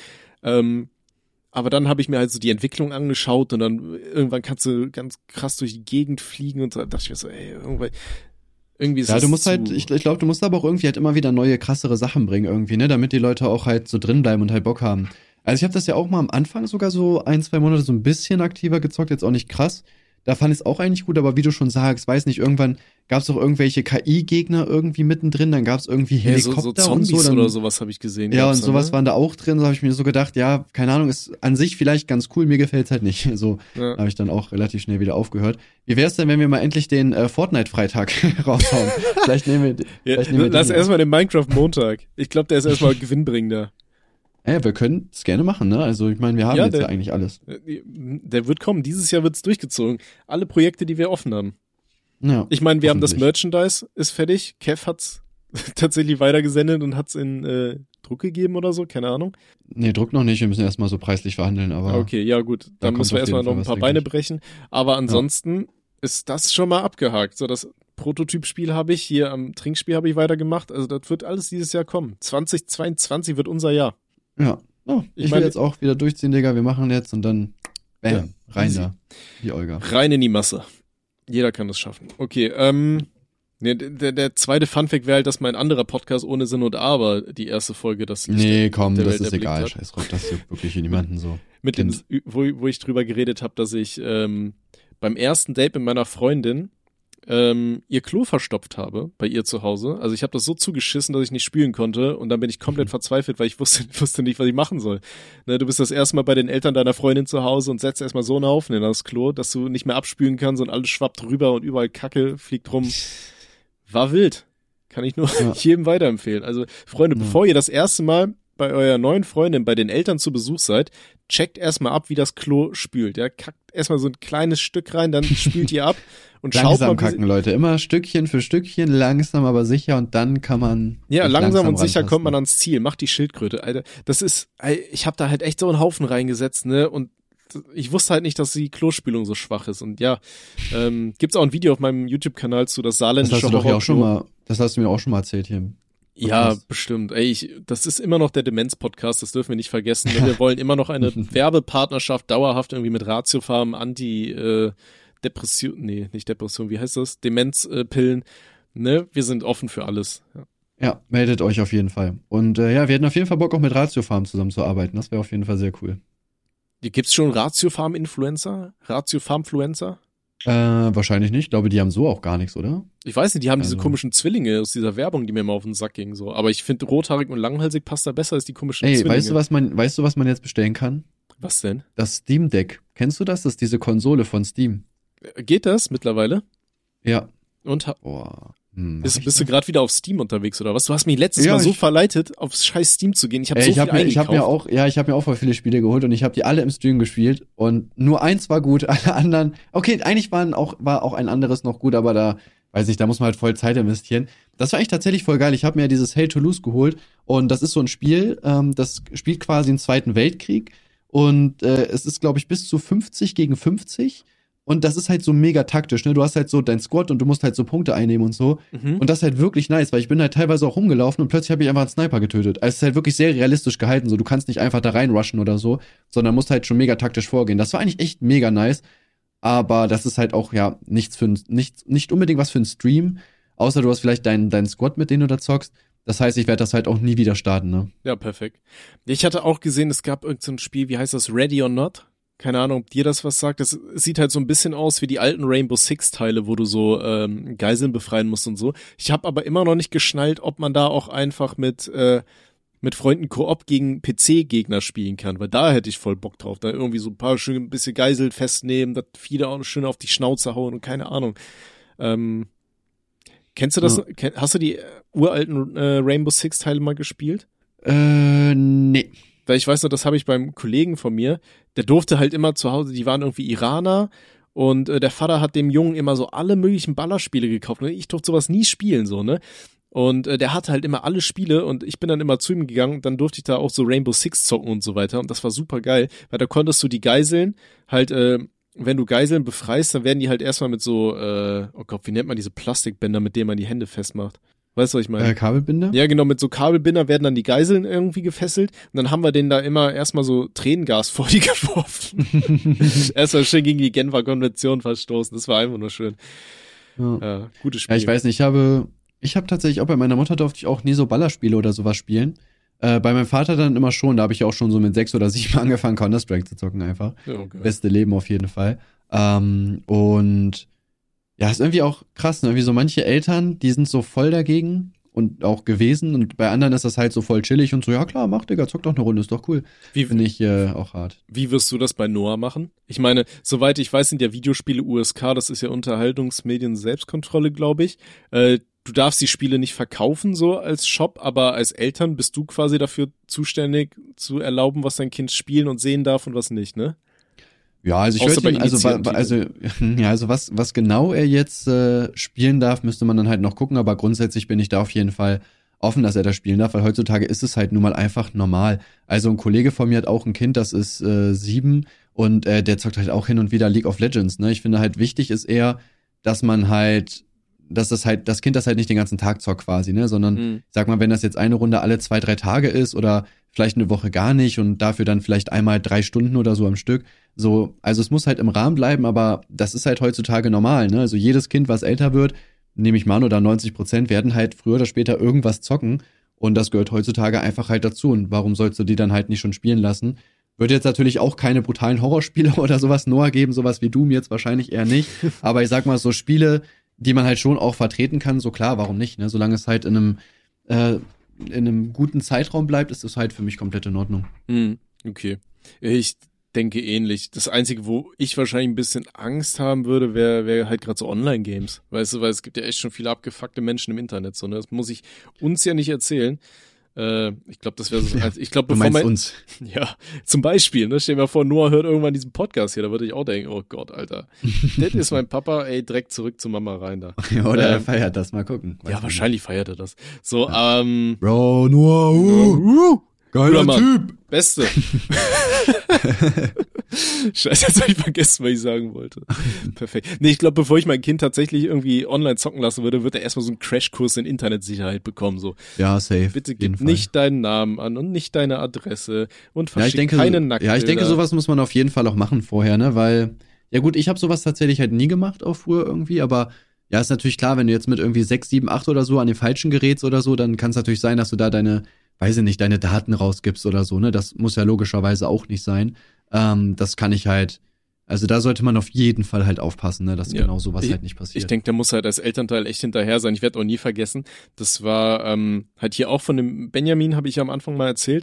Aber dann habe ich mir halt so die Entwicklung angeschaut und dann irgendwann kannst du ganz krass durch die Gegend fliegen und da dachte ich mir so, ey, irgendwie ist ja, das du musst halt, ich glaube, du musst aber auch irgendwie halt immer wieder neue, krassere Sachen bringen irgendwie, ne, damit die Leute auch halt so drin bleiben und halt Bock haben. Also ich habe das ja auch mal am Anfang sogar so 1-2 Monate so ein bisschen aktiver gezockt, jetzt auch nicht krass. Da fand ich es auch eigentlich gut, aber wie du schon sagst, weiß nicht, irgendwann gab es doch irgendwelche KI-Gegner irgendwie mittendrin, dann gab es irgendwie Helikopter so Zombies und so. Oder sowas habe ich gesehen. Ja, und sowas waren da auch drin, so habe ich mir so gedacht, ja, keine Ahnung, ist an sich vielleicht ganz cool, mir gefällt's halt nicht. So habe ich dann auch relativ schnell wieder aufgehört. Wie wär's denn, wenn wir mal endlich den Fortnite-Freitag raushauen? Vielleicht nehmen wir Lass erstmal den Minecraft-Montag. Ich glaube, der ist erstmal gewinnbringender. Ja, wir können es gerne machen, ne? Also ich meine, wir haben jetzt ja eigentlich alles. Der wird kommen. Dieses Jahr wird's durchgezogen. Alle Projekte, die wir offen haben. Ja, ich meine, wir haben das Merchandise, ist fertig. Kev hat's tatsächlich weitergesendet und hat's in Druck gegeben oder so, keine Ahnung. Nee, Druck noch nicht, wir müssen erstmal so preislich verhandeln, aber. Okay, ja gut, dann müssen wir erstmal noch ein paar Beine brechen. Aber ansonsten ist das schon mal abgehakt. So, das Prototypspiel habe ich, hier am Trinkspiel habe ich weitergemacht. Also das wird alles dieses Jahr kommen. 2022 wird unser Jahr. Ja, ich will jetzt auch wieder durchziehen, Digga. Wir machen jetzt und dann bam, rein da. Wie Olga. Rein in die Masse. Jeder kann das schaffen. Okay, der zweite Funfact wäre halt, dass mein anderer Podcast ohne Sinn und Aber die erste Folge das Licht Nee, komm, der das Welt ist egal. hat. Scheiß drauf, das juckt wirklich niemanden so. Mit dem, wo ich drüber geredet habe, dass ich beim ersten Date mit meiner Freundin ihr Klo verstopft habe bei ihr zu Hause. Also ich habe das so zugeschissen, dass ich nicht spülen konnte und dann bin ich komplett verzweifelt, weil ich wusste nicht, was ich machen soll. Ne, du bist das erste Mal bei den Eltern deiner Freundin zu Hause und setzt erstmal so einen Haufen in das Klo, dass du nicht mehr abspülen kannst und alles schwappt rüber und überall Kacke fliegt rum. War wild. Kann ich nur jedem weiterempfehlen. Also Freunde, bevor ihr das erste Mal bei eurer neuen Freundin, bei den Eltern zu Besuch seid, checkt erstmal ab, wie das Klo spült. Ja, kackt erstmal so ein kleines Stück rein, dann spült ihr ab und schaut langsam mal. Kacken, Leute. Immer Stückchen für Stückchen, langsam aber sicher und dann kann man. Ja, langsam und sicher rantasten. kommt man ans Ziel. Macht die Schildkröte, Alter. Das ist, ich habe da halt echt so einen Haufen reingesetzt, ne, und ich wusste halt nicht, dass die Klospülung so schwach ist. Und ja, gibt's auch ein Video auf meinem YouTube-Kanal zu das saarländische Das hast du doch ja auch schon mal, das hast du mir auch schon mal erzählt hier. Ja, bestimmt. Ey, das ist immer noch der Demenz-Podcast, das dürfen wir nicht vergessen. Wir wollen immer noch eine Werbepartnerschaft dauerhaft irgendwie mit Ratiofarm, Depression, nee, nicht Depression, wie heißt das? Demenzpillen, ne? Wir sind offen für alles. Ja, meldet euch auf jeden Fall. Und ja, wir hätten auf jeden Fall Bock, auch mit Ratiofarm zusammenzuarbeiten. Das wäre auf jeden Fall sehr cool. Gibt's schon Ratiofarm-Influencer? Ratiofarm-Fluencer? Wahrscheinlich nicht. Ich glaube, die haben so auch gar nichts, oder? Ich weiß nicht, die haben Also. diese komischen Zwillinge aus dieser Werbung, die mir immer auf den Sack ging, so. Aber ich finde, rothaarig und langhalsig passt da besser als die komischen Zwillinge. Weißt du, was man jetzt bestellen kann? Was denn? Das Steam Deck. Kennst du das? Das ist diese Konsole von Steam. Geht das mittlerweile? Ja. Und Boah. bist du gerade wieder auf Steam unterwegs oder was? Du hast mich letztes Mal so verleitet, aufs scheiß Steam zu gehen. Ich habe so viel eingekauft. Ich habe mir auch voll viele Spiele geholt und ich habe die alle im Stream gespielt und nur eins war gut, alle anderen. Okay, eigentlich war auch ein anderes noch gut, aber da weiß ich, da muss man halt voll Zeit investieren. Das war eigentlich tatsächlich voll geil. Ich habe mir dieses Hell to Lose geholt und das ist so ein Spiel, das spielt quasi im Zweiten Weltkrieg und es ist, glaube ich, bis zu 50 gegen 50. Und das ist halt so mega taktisch, ne? Du hast halt so dein Squad und du musst halt so Punkte einnehmen und so. Und das ist halt wirklich nice, weil ich bin halt teilweise auch rumgelaufen und plötzlich habe ich einfach einen Sniper getötet. Also es ist halt wirklich sehr realistisch gehalten, so. Du kannst nicht einfach da reinrushen oder so, sondern musst halt schon mega taktisch vorgehen. Das war eigentlich echt mega nice. Aber das ist halt auch, ja, nicht unbedingt was für einen Stream, außer du hast vielleicht deinen Squad, mit dem du da zockst. Das heißt, ich werde das halt auch nie wieder starten, ne? Ja, perfekt. Ich hatte auch gesehen, es gab irgend so ein Spiel, wie heißt das, Ready or Not? Keine Ahnung, ob dir das was sagt. Das sieht halt so ein bisschen aus wie die alten Rainbow Six Teile, wo du so Geiseln befreien musst und so. Ich habe aber immer noch nicht geschnallt, ob man da auch einfach mit Freunden Koop gegen PC-Gegner spielen kann, weil da hätte ich voll Bock drauf. Da irgendwie so ein paar schön ein bisschen Geisel festnehmen, das viele auch schön auf die Schnauze hauen und keine Ahnung. Kennst du das? Ja. Hast du die uralten Rainbow Six Teile mal gespielt? Nee. Weil ich weiß noch, das habe ich beim Kollegen von mir, der durfte halt immer zu Hause, die waren irgendwie Iraner und der Vater hat dem Jungen immer so alle möglichen Ballerspiele gekauft. Ne? Ich durfte sowas nie spielen, so, ne? Und der hatte halt immer alle Spiele und ich bin dann immer zu ihm gegangen und dann durfte ich da auch so Rainbow Six zocken und so weiter und das war super geil, weil da konntest du die Geiseln halt, wenn du Geiseln befreist, dann werden die halt erstmal mit so, oh Gott, wie nennt man diese Plastikbänder, mit denen man die Hände festmacht? Weißt du, was ich meine? Kabelbinder? Ja, genau, mit so Kabelbinder werden dann die Geiseln irgendwie gefesselt und dann haben wir denen da immer erstmal so Tränengas vor die geworfen. Erstmal schön gegen die Genfer Konvention verstoßen, das war einfach nur schön. Ja, gutes Spiel. Ja, ich weiß nicht, ich habe tatsächlich auch bei meiner Mutter durfte ich auch nie so Ballerspiele oder sowas spielen. Bei meinem Vater dann immer schon, da habe ich ja auch schon so mit 6 oder 7 angefangen, Counter-Strike zu zocken einfach. Ja, okay. Beste Leben auf jeden Fall. Und ja, ist irgendwie auch krass, ne? Wie so manche Eltern, die sind so voll dagegen und auch gewesen und bei anderen ist das halt so voll chillig und so, ja klar, mach Digga, zock doch eine Runde, ist doch cool. Finde ich auch hart. Wie wirst du das bei Noah machen? Ich meine, soweit ich weiß, sind ja Videospiele USK, das ist ja Unterhaltungsmedien Selbstkontrolle, glaube ich. Du darfst die Spiele nicht verkaufen so als Shop, aber als Eltern bist du quasi dafür zuständig zu erlauben, was dein Kind spielen und sehen darf und was nicht, ne? Ja, also ich würde also was genau er jetzt spielen darf, müsste man dann halt noch gucken, aber grundsätzlich bin ich da auf jeden Fall offen, dass er das spielen darf, weil heutzutage ist es halt nun mal einfach normal. Also ein Kollege von mir hat auch ein Kind, das ist 7 und der zockt halt auch hin und wieder League of Legends, ne? Ich finde halt wichtig ist eher, dass man halt dass das Kind das halt nicht den ganzen Tag zockt quasi, ne, sondern sag mal, wenn das jetzt eine Runde alle 2-3 Tage ist oder vielleicht eine Woche gar nicht und dafür dann vielleicht einmal 3 Stunden oder so am Stück, so, also es muss halt im Rahmen bleiben, aber das ist halt heutzutage normal, ne, also jedes Kind, was älter wird, nehme ich mal an, oder 90% werden halt früher oder später irgendwas zocken und das gehört heutzutage einfach halt dazu und warum sollst du die dann halt nicht schon spielen lassen? Wird jetzt natürlich auch keine brutalen Horrorspiele oder sowas Noah geben, sowas wie Doom jetzt wahrscheinlich eher nicht, aber ich sag mal so Spiele, die man halt schon auch vertreten kann, so klar, warum nicht, ne? Solange es halt in einem guten Zeitraum bleibt, ist das halt für mich komplett in Ordnung. Okay. Ich denke ähnlich. Das Einzige, wo ich wahrscheinlich ein bisschen Angst haben würde, wäre halt gerade so Online-Games. Weißt du, weil es gibt ja echt schon viele abgefuckte Menschen im Internet, so, ne? Das muss ich uns ja nicht erzählen. Ich glaube, das wäre so, ich glaube, Du meinst uns. Ja, zum Beispiel, ne, stell dir mal vor, Noah hört irgendwann diesen Podcast hier, da würde ich auch denken, oh Gott, Alter, das ist mein Papa, ey, direkt zurück zu Mama rein da. Oder er feiert das, mal gucken. Ja, wahrscheinlich feiert er das. So, Bro, Noah, geiler Typ. Beste. Scheiße, jetzt habe ich vergessen, was ich sagen wollte. Perfekt. Nee, ich glaube, bevor ich mein Kind tatsächlich irgendwie online zocken lassen würde, wird er erstmal so einen Crashkurs in Internetsicherheit bekommen. So. Ja, safe. Bitte gib nicht deinen Namen an und nicht deine Adresse und verschick keine Nacktbilder. Ja, ich denke, sowas muss man auf jeden Fall auch machen vorher, ne, weil, ja gut, ich habe sowas tatsächlich halt nie gemacht, auch früher irgendwie, aber ja, ist natürlich klar, wenn du jetzt mit irgendwie 6, 7, 8 oder so an den falschen gerätst oder so, dann kann es natürlich sein, dass du da deine Daten rausgibst oder so, ne, das muss ja logischerweise auch nicht sein. Das kann ich halt, also da sollte man auf jeden Fall halt aufpassen, ne, dass genau sowas halt nicht passiert. Ich denke, der muss halt als Elternteil echt hinterher sein. Ich werde auch nie vergessen, das war halt hier auch von dem Benjamin, habe ich ja am Anfang mal erzählt.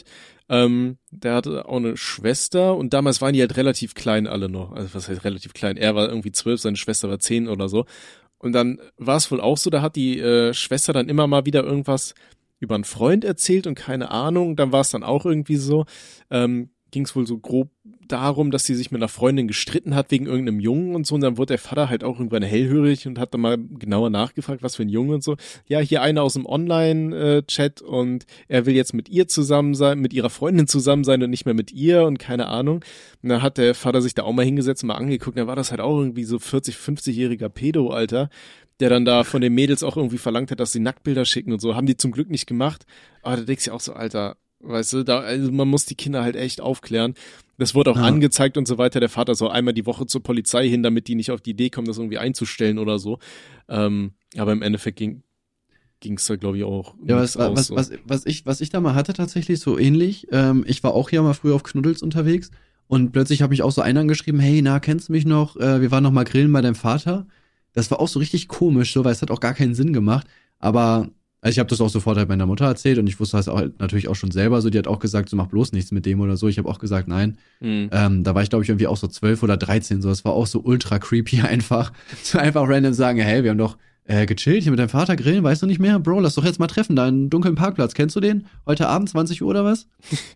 Der hatte auch eine Schwester und damals waren die halt relativ klein alle noch. Also was heißt relativ klein? Er war irgendwie 12, seine Schwester war 10 oder so. Und dann war es wohl auch so, da hat die Schwester dann immer mal wieder irgendwas über einen Freund erzählt und keine Ahnung. Dann war es dann auch irgendwie so, ging es wohl so grob darum, dass sie sich mit einer Freundin gestritten hat wegen irgendeinem Jungen und so. Und dann wurde der Vater halt auch irgendwann hellhörig und hat dann mal genauer nachgefragt, was für ein Junge und so. Ja, hier einer aus dem Online-Chat und er will jetzt mit ihr zusammen sein, mit ihrer Freundin zusammen sein und nicht mehr mit ihr und keine Ahnung. Und dann hat der Vater sich da auch mal hingesetzt und mal angeguckt. Dann war das halt auch irgendwie so 40-, 50-jähriger Pedo, Alter, der dann da von den Mädels auch irgendwie verlangt hat, dass sie Nacktbilder schicken und so. Haben die zum Glück nicht gemacht. Aber da denkst du auch so, Alter, weißt du, also man muss die Kinder halt echt aufklären. Das wurde auch angezeigt und so weiter. Der Vater soll einmal die Woche zur Polizei hin, damit die nicht auf die Idee kommen, das irgendwie einzustellen oder so. Aber im Endeffekt ging's da, glaube ich, auch. Ja, was ich da mal hatte tatsächlich so ähnlich. Ich war auch ja mal früher auf Knuddels unterwegs und plötzlich habe mich auch so einer angeschrieben, hey, na, kennst du mich noch? Wir waren noch mal grillen bei deinem Vater. Das war auch so richtig komisch, so, weil es hat auch gar keinen Sinn gemacht. Aber also ich habe das auch sofort halt meiner Mutter erzählt und ich wusste das auch halt natürlich auch schon selber so. Die hat auch gesagt, so mach bloß nichts mit dem oder so. Ich habe auch gesagt, nein. Da war ich, glaube ich, irgendwie auch so 12 oder 13 so. Das war auch so ultra creepy einfach. So einfach random sagen, hey, wir haben doch gechillt hier mit deinem Vater grillen, weißt du nicht mehr? Bro, lass doch jetzt mal treffen, da einen dunklen Parkplatz. Kennst du den? Heute Abend, 20 Uhr oder was?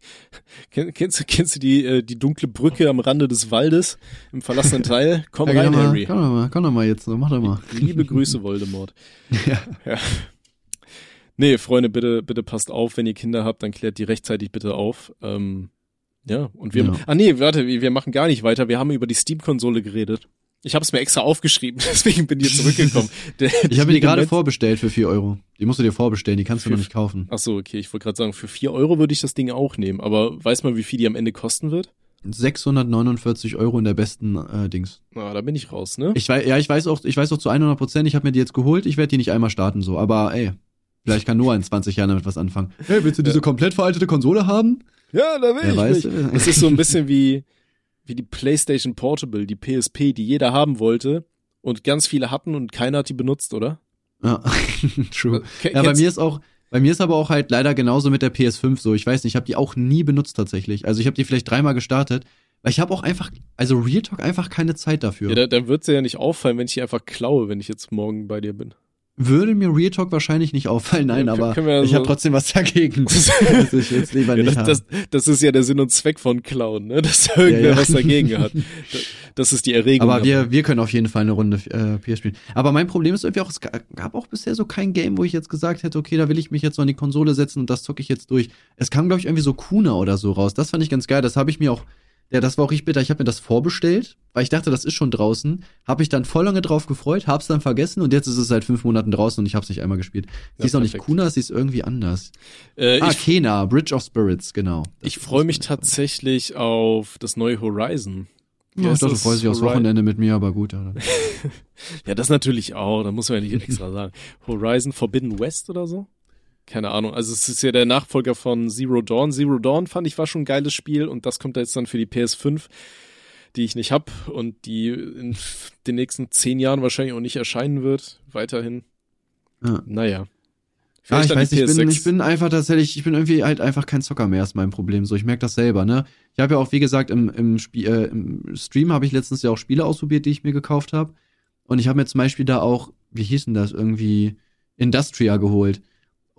Kennst du die dunkle Brücke am Rande des Waldes im verlassenen Teil? Komm ja, rein, Harry. Komm doch mal jetzt, mach doch mal. Liebe Grüße, Voldemort. Ja. Nee, Freunde, bitte passt auf, wenn ihr Kinder habt, dann klärt die rechtzeitig bitte auf. Ja, und wir, wir machen gar nicht weiter. Wir haben über die Steam-Konsole geredet. Ich habe es mir extra aufgeschrieben, deswegen bin ich zurückgekommen. Ich habe die gerade vorbestellt für 4 Euro. Die musst du dir vorbestellen, die kannst du noch nicht kaufen. Ach so, okay, ich wollte gerade sagen, für 4 Euro würde ich das Ding auch nehmen, aber weiß man, wie viel die am Ende kosten wird? 649 Euro in der besten Dings. Na, da bin ich raus, ne? Ich weiß auch zu 100%, ich habe mir die jetzt geholt, ich werde die nicht einmal starten so, aber ey, vielleicht kann Noah in 20 Jahren damit was anfangen. Hey, willst du diese komplett veraltete Konsole haben? Ja, da will ich nicht. Das ist so ein bisschen wie die PlayStation Portable, die PSP, die jeder haben wollte und ganz viele hatten und keiner hat die benutzt, oder? Ja, true. Ja, bei mir ist aber auch halt leider genauso mit der PS5 so. Ich weiß nicht, ich habe die auch nie benutzt tatsächlich. Also ich habe die vielleicht 3-mal gestartet, weil ich habe auch einfach, also Real Talk einfach keine Zeit dafür. Ja, dann wird's dir ja nicht auffallen, wenn ich die einfach klaue, wenn ich jetzt morgen bei dir bin. Würde mir Real Talk wahrscheinlich nicht auffallen, nein, ja, aber ja ich habe trotzdem was dagegen. Das ich jetzt lieber nicht das ist ja der Sinn und Zweck von Klauen, ne? Dass irgendwer was dagegen hat. Das ist die Erregung. Aber wir können auf jeden Fall eine Runde PS spielen. Aber mein Problem ist irgendwie auch, es gab auch bisher so kein Game, wo ich jetzt gesagt hätte, okay, da will ich mich jetzt noch in die Konsole setzen und das zocke ich jetzt durch. Es kam, glaube ich, irgendwie so Kuna oder so raus. Das fand ich ganz geil. Das habe ich mir auch, das war auch richtig bitter. Ich habe mir das vorbestellt, weil ich dachte, das ist schon draußen. Habe ich dann voll lange drauf gefreut, hab's dann vergessen und jetzt ist es seit 5 Monaten draußen und ich hab's nicht einmal gespielt. Sie ist auch nicht Kuna, sie ist irgendwie anders. Kena, Bridge of Spirits, genau. Ich freue mich tatsächlich auf das neue Horizon. Ja, ich dachte, du freust dich aufs Wochenende mit mir, aber gut. Ja, ja, das natürlich auch, da muss man ja nicht extra sagen. Horizon Forbidden West oder so? Keine Ahnung, also es ist ja der Nachfolger von Zero Dawn. Zero Dawn fand ich war schon ein geiles Spiel und das kommt jetzt dann für die PS5, die ich nicht hab und die in den nächsten 10 Jahren wahrscheinlich auch nicht erscheinen wird, weiterhin. Ja. Naja. Ja, ich weiß nicht, ich bin einfach tatsächlich, ich bin irgendwie halt einfach kein Zocker mehr, ist mein Problem. So, ich merke das selber, ne? Ich habe ja auch, wie gesagt, im Stream habe ich letztens ja auch Spiele ausprobiert, die ich mir gekauft habe. Und ich habe mir zum Beispiel da auch, wie hieß denn das, irgendwie Industria geholt.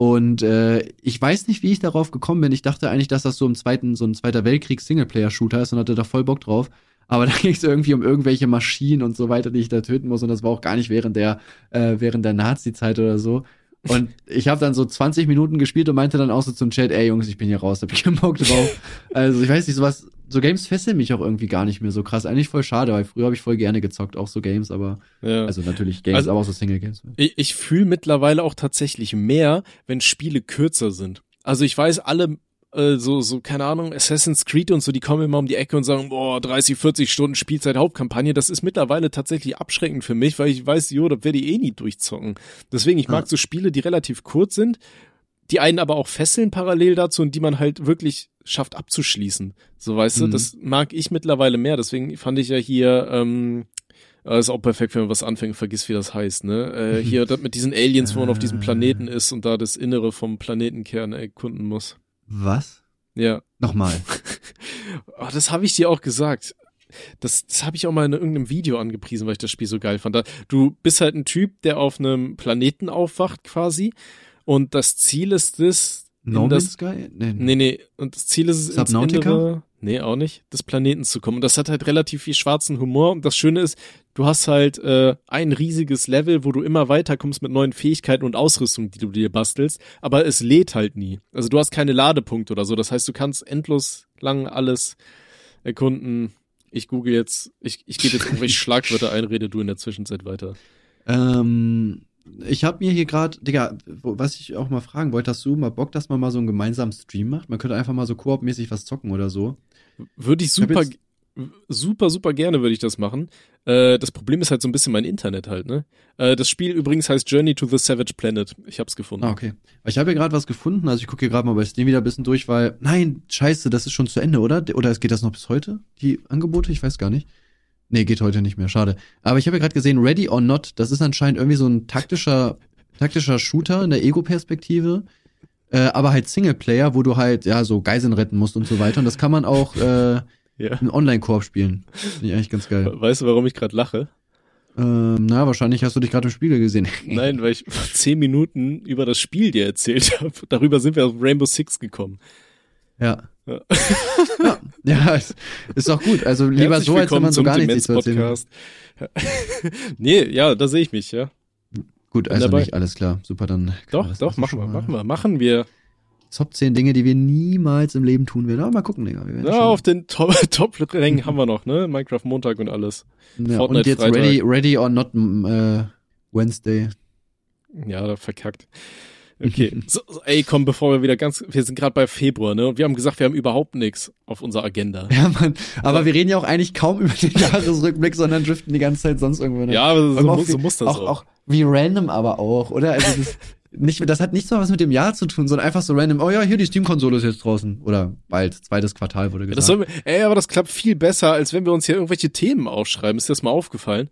Und ich weiß nicht, wie ich darauf gekommen bin. Ich dachte eigentlich, dass das so ein Zweiter Weltkriegs-Singleplayer-Shooter ist und hatte da voll Bock drauf. Aber da ging es irgendwie um irgendwelche Maschinen und so weiter, die ich da töten muss. Und das war auch gar nicht während der Nazi-Zeit oder so. Und ich habe dann so 20 Minuten gespielt und meinte dann auch so zum Chat, ey Jungs, ich bin hier raus, hab ich keinen Bock drauf. Also ich weiß nicht, so Games fesseln mich auch irgendwie gar nicht mehr so krass. Eigentlich voll schade, weil früher habe ich voll gerne gezockt, auch so Games, aber also natürlich Games, aber auch so Single-Games. Ich fühle mittlerweile auch tatsächlich mehr, wenn Spiele kürzer sind. Also ich weiß, alle keine Ahnung, Assassin's Creed und so, die kommen immer um die Ecke und sagen, 30, 40 Stunden Spielzeit Hauptkampagne, das ist mittlerweile tatsächlich abschreckend für mich, weil ich weiß, das werde ich eh nie durchzocken. Deswegen, ich mag so Spiele, die relativ kurz sind, die einen aber auch fesseln parallel dazu und die man halt wirklich schafft abzuschließen. So, weißt du, das mag ich mittlerweile mehr, deswegen fand ich ja hier, ist auch perfekt, wenn man was anfängt, vergisst, wie das heißt, ne? Hier, das mit diesen Aliens, wo man auf diesem Planeten ist und da das Innere vom Planetenkern erkunden muss. Was? Ja. Nochmal. Das habe ich dir auch gesagt. Das habe ich auch mal in irgendeinem Video angepriesen, weil ich das Spiel so geil fand. Du bist halt ein Typ, der auf einem Planeten aufwacht quasi und das Ziel ist es... No Man's Sky? Nee. Und das Ziel ist es, ins Innere... Nee, auch nicht, des Planeten zu kommen. Und das hat halt relativ viel schwarzen Humor. Und das Schöne ist, du hast halt ein riesiges Level, wo du immer weiterkommst mit neuen Fähigkeiten und Ausrüstung, die du dir bastelst. Aber es lädt halt nie. Also du hast keine Ladepunkte oder so. Das heißt, du kannst endlos lang alles erkunden. Ich google jetzt, ich gebe jetzt irgendwelche Schlagwörter ein, rede du in der Zwischenzeit weiter. Ich habe mir hier gerade, Digga, was ich auch mal fragen wollte, hast du mal Bock, dass man mal so einen gemeinsamen Stream macht? Man könnte einfach mal so koop-mäßig was zocken oder so. Würde ich super gerne würde ich das machen. Das Problem ist halt so ein bisschen mein Internet halt, ne? Das Spiel übrigens heißt Journey to the Savage Planet. Ich hab's gefunden. Ah, okay. Ich habe hier gerade was gefunden, also ich gucke hier gerade mal bei Steam wieder ein bisschen durch, weil, nein, scheiße, das ist schon zu Ende, oder? Oder geht das noch bis heute? Die Angebote? Ich weiß gar nicht. Nee, geht heute nicht mehr, schade. Aber ich habe ja gerade gesehen, Ready or Not, das ist anscheinend irgendwie so ein taktischer Shooter in der Ego-Perspektive, aber halt Singleplayer, wo du halt, so Geiseln retten musst und so weiter. Und das kann man auch im Online-Koop spielen. Finde ich eigentlich ganz geil. Weißt du, warum ich gerade lache? Wahrscheinlich hast du dich gerade im Spiegel gesehen. Nein, weil ich vor 10 Minuten über das Spiel dir erzählt habe. Darüber sind wir auf Rainbow Six gekommen. Ja. Ja, ist doch gut. Also lieber so, als wenn man so gar nichts zu erzählen hat. Nee, ja, da sehe ich mich, ja. Gut, also nicht alles klar. Super, dann. Doch, machen wir. Top 10 Dinge, die wir niemals im Leben tun werden. Aber mal gucken, Digga. Auf den Top-Rängen haben wir noch, ne? Minecraft Montag und alles. Ja, Fortnite und jetzt Freitag. ready or not Wednesday. Ja, verkackt. Okay, komm, bevor wir wir sind gerade bei Februar, ne? Und wir haben gesagt, wir haben überhaupt nichts auf unserer Agenda. Ja, Mann, aber wir reden ja auch eigentlich kaum über den Jahresrückblick, sondern driften die ganze Zeit sonst irgendwo. Ne? Ja, aber so muss das auch. Wie random aber auch, oder? Also das hat nichts mal was mit dem Jahr zu tun, sondern einfach so random, oh ja, hier, die Steam-Konsole ist jetzt draußen. Oder bald, 2. Quartal wurde gesagt. Aber das klappt viel besser, als wenn wir uns hier irgendwelche Themen aufschreiben. Ist dir das mal aufgefallen?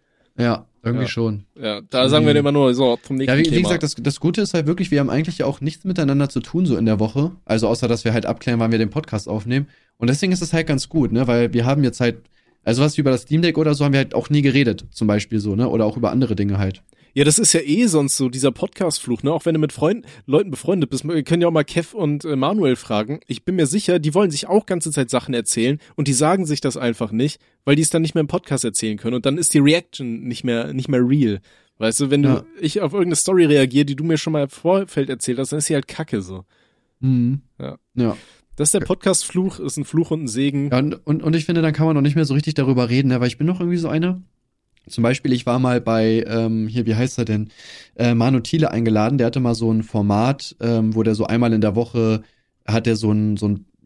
Ja, irgendwie schon. Ja, da sagen wir immer nur so zum nächsten Thema. Wie gesagt, das Gute ist halt wirklich, wir haben eigentlich ja auch nichts miteinander zu tun so in der Woche. Also außer, dass wir halt abklären, wann wir den Podcast aufnehmen. Und deswegen ist es halt ganz gut, ne, weil wir haben jetzt halt, also was über das Steam Deck oder so haben wir halt auch nie geredet, zum Beispiel so, ne, oder auch über andere Dinge halt. Ja, das ist ja sonst so, dieser Podcast-Fluch, ne? Auch wenn du mit Leuten befreundet bist. Wir können ja auch mal Kev und Manuel fragen. Ich bin mir sicher, die wollen sich auch ganze Zeit Sachen erzählen und die sagen sich das einfach nicht, weil die es dann nicht mehr im Podcast erzählen können. Und dann ist die Reaction nicht mehr real. Weißt du, wenn ich auf irgendeine Story reagiere, die du mir schon mal im Vorfeld erzählt hast, dann ist sie halt kacke so. Mhm. Ja. Das ist der Podcast-Fluch, ist ein Fluch und ein Segen. Ja, und ich finde, dann kann man noch nicht mehr so richtig darüber reden, ne? Weil ich bin noch irgendwie so einer. Zum Beispiel, ich war mal bei, wie heißt er denn, Manu Thiele eingeladen, der hatte mal so ein Format, wo der so einmal in der Woche hat der so eine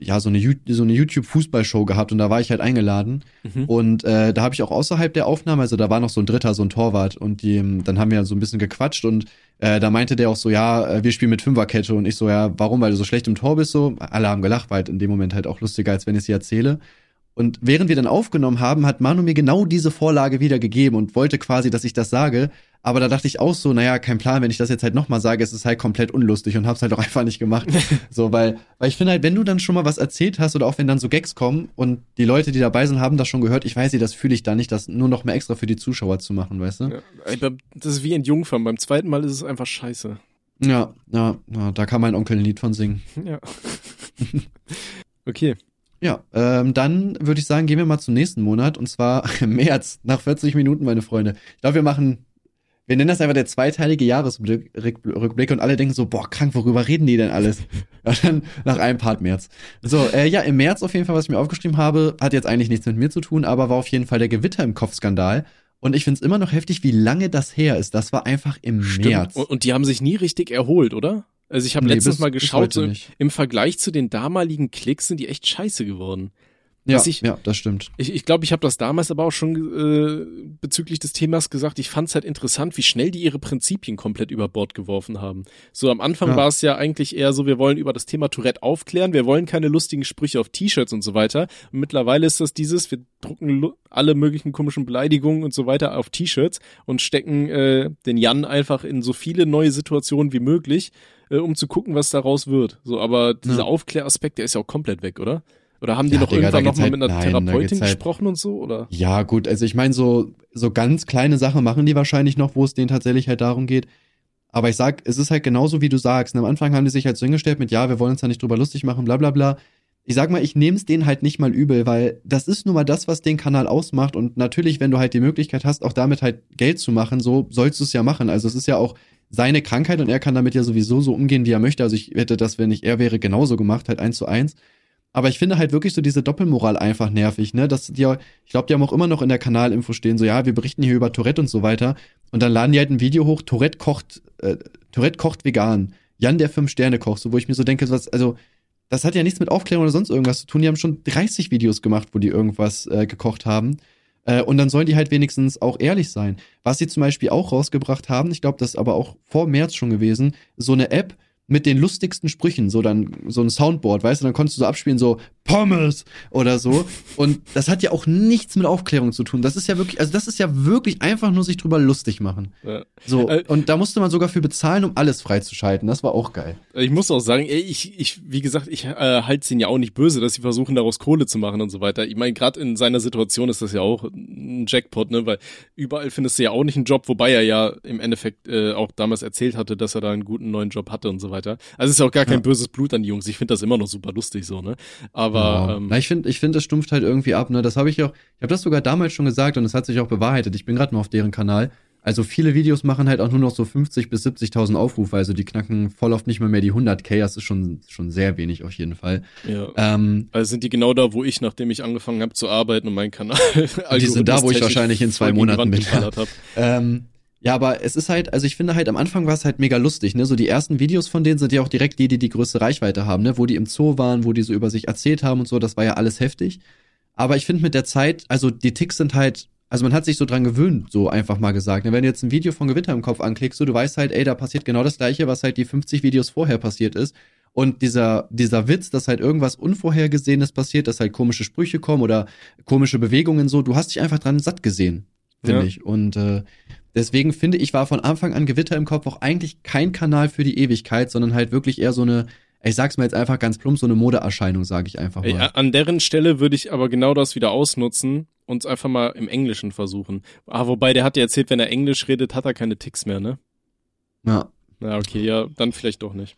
YouTube-Fußballshow gehabt und da war ich halt eingeladen. Und da habe ich auch außerhalb der Aufnahme, also da war noch so ein Dritter, so ein Torwart und dann haben wir so ein bisschen gequatscht und da meinte der auch so, ja, wir spielen mit Fünferkette und ich so, ja, warum, weil du so schlecht im Tor bist, so. Alle haben gelacht, war halt in dem Moment halt auch lustiger, als wenn ich sie erzähle. Und während wir dann aufgenommen haben, hat Manu mir genau diese Vorlage wieder gegeben und wollte quasi, dass ich das sage. Aber da dachte ich auch so, naja, kein Plan, wenn ich das jetzt halt nochmal sage, ist es halt komplett unlustig und hab's halt auch einfach nicht gemacht. So, weil ich finde halt, wenn du dann schon mal was erzählt hast oder auch wenn dann so Gags kommen und die Leute, die dabei sind, haben das schon gehört, ich weiß nicht, das fühle ich da nicht, das nur noch mehr extra für die Zuschauer zu machen, weißt du? Ja, das ist wie Entjungfern. Beim zweiten Mal ist es einfach scheiße. Ja, da kann mein Onkel ein Lied von singen. Ja. Okay. Ja, dann würde ich sagen, gehen wir mal zum nächsten Monat, und zwar März, nach 40 Minuten, meine Freunde. Ich glaube, wir nennen das einfach der zweiteilige Jahresrückblick, und alle denken so, boah, krank, worüber reden die denn alles? Und dann nach einem Part März. So, ja, im März auf jeden Fall, was ich mir aufgeschrieben habe, hat jetzt eigentlich nichts mit mir zu tun, aber war auf jeden Fall der Gewitter im Kopf-Skandal. Und ich find's immer noch heftig, wie lange das her ist. Das war einfach im März. Und die haben sich nie richtig erholt, oder? Also ich habe letztens mal geschaut, so im Vergleich zu den damaligen Klicks sind die echt scheiße geworden. Ja, das stimmt. Ich glaube, ich habe das damals aber auch schon bezüglich des Themas gesagt. Ich fand es halt interessant, wie schnell die ihre Prinzipien komplett über Bord geworfen haben. So am Anfang war es ja eigentlich eher so, wir wollen über das Thema Tourette aufklären, wir wollen keine lustigen Sprüche auf T-Shirts und so weiter. Und mittlerweile ist das wir drucken alle möglichen komischen Beleidigungen und so weiter auf T-Shirts und stecken den Jan einfach in so viele neue Situationen wie möglich, um zu gucken, was daraus wird. So, aber dieser Aufkläraspekt, der ist ja auch komplett weg, oder? Oder haben die noch irgendwann nochmal mit einer Therapeutin gesprochen und so, oder? Ja, gut, also ich meine, so ganz kleine Sachen machen die wahrscheinlich noch, wo es denen tatsächlich halt darum geht. Aber ich sag, es ist halt genauso, wie du sagst. Und am Anfang haben die sich halt so hingestellt mit, ja, wir wollen uns da nicht drüber lustig machen, bla bla bla. Ich sag mal, ich nehme es denen halt nicht mal übel, weil das ist nun mal das, was den Kanal ausmacht. Und natürlich, wenn du halt die Möglichkeit hast, auch damit halt Geld zu machen, so sollst du es ja machen. Also es ist ja auch seine Krankheit und er kann damit ja sowieso so umgehen, wie er möchte. Also ich hätte das, wenn ich er wäre, genauso gemacht, halt 1:1. Aber ich finde halt wirklich so diese Doppelmoral einfach nervig, ne? Ich glaube, die haben auch immer noch in der Kanalinfo stehen, so, ja, wir berichten hier über Tourette und so weiter. Und dann laden die halt ein Video hoch, Tourette kocht vegan. Jan, der 5-Sterne-Koch, so, wo ich mir so denke, das hat ja nichts mit Aufklärung oder sonst irgendwas zu tun. Die haben schon 30 Videos gemacht, wo die irgendwas gekocht haben. Und dann sollen die halt wenigstens auch ehrlich sein. Was sie zum Beispiel auch rausgebracht haben, ich glaube, das ist aber auch vor März schon gewesen, so eine App mit den lustigsten Sprüchen, so ein Soundboard, weißt du, dann konntest du so abspielen, so Pommes oder so. Und das hat ja auch nichts mit Aufklärung zu tun. Das ist ja wirklich einfach nur sich drüber lustig machen. Ja. So, und da musste man sogar für bezahlen, um alles freizuschalten. Das war auch geil. Ich muss auch sagen, wie gesagt, ich halte es ihnen ja auch nicht böse, dass sie versuchen, daraus Kohle zu machen und so weiter. Ich meine, gerade in seiner Situation ist das ja auch ein Jackpot, ne, weil überall findest du ja auch nicht einen Job, wobei er ja im Endeffekt auch damals erzählt hatte, dass er da einen guten neuen Job hatte und so weiter. Also es ist auch gar kein böses Blut an die Jungs. Ich finde das immer noch super lustig so, ne? Aber ich finde, das stumpft halt irgendwie ab, ne? Das habe ich habe das sogar damals schon gesagt und es hat sich auch bewahrheitet. Ich bin gerade mal auf deren Kanal. Also viele Videos machen halt auch nur noch so 50.000 bis 70.000 Aufrufe. Also die knacken voll oft nicht mehr die 100.000. Das ist schon sehr wenig auf jeden Fall. Ja. Also sind die genau da, wo ich, nachdem ich angefangen habe zu arbeiten und meinen Kanal die sind da, wo ich wahrscheinlich in 2 Monaten bin. Ja, aber es ist halt, also ich finde halt, am Anfang war es halt mega lustig, ne, so die ersten Videos von denen sind ja auch direkt die größte Reichweite haben, ne, wo die im Zoo waren, wo die so über sich erzählt haben und so, das war ja alles heftig. Aber ich finde mit der Zeit, also die Ticks sind halt, also man hat sich so dran gewöhnt, so einfach mal gesagt, ne, wenn du jetzt ein Video von Gewitter im Kopf anklickst, so, du weißt halt, ey, da passiert genau das Gleiche, was halt die 50 Videos vorher passiert ist. Und dieser Witz, dass halt irgendwas Unvorhergesehenes passiert, dass halt komische Sprüche kommen oder komische Bewegungen so, du hast dich einfach dran satt gesehen, finde ich. Und deswegen finde ich, war von Anfang an Gewitter im Kopf auch eigentlich kein Kanal für die Ewigkeit, sondern halt wirklich eher so eine, ich sag's mal jetzt einfach ganz plump, so eine Modeerscheinung, sage ich einfach mal. Ey, an deren Stelle würde ich aber genau das wieder ausnutzen und es einfach mal im Englischen versuchen. Wobei, der hat ja erzählt, wenn er Englisch redet, hat er keine Ticks mehr, ne? Ja. Na, okay, ja, dann vielleicht doch nicht.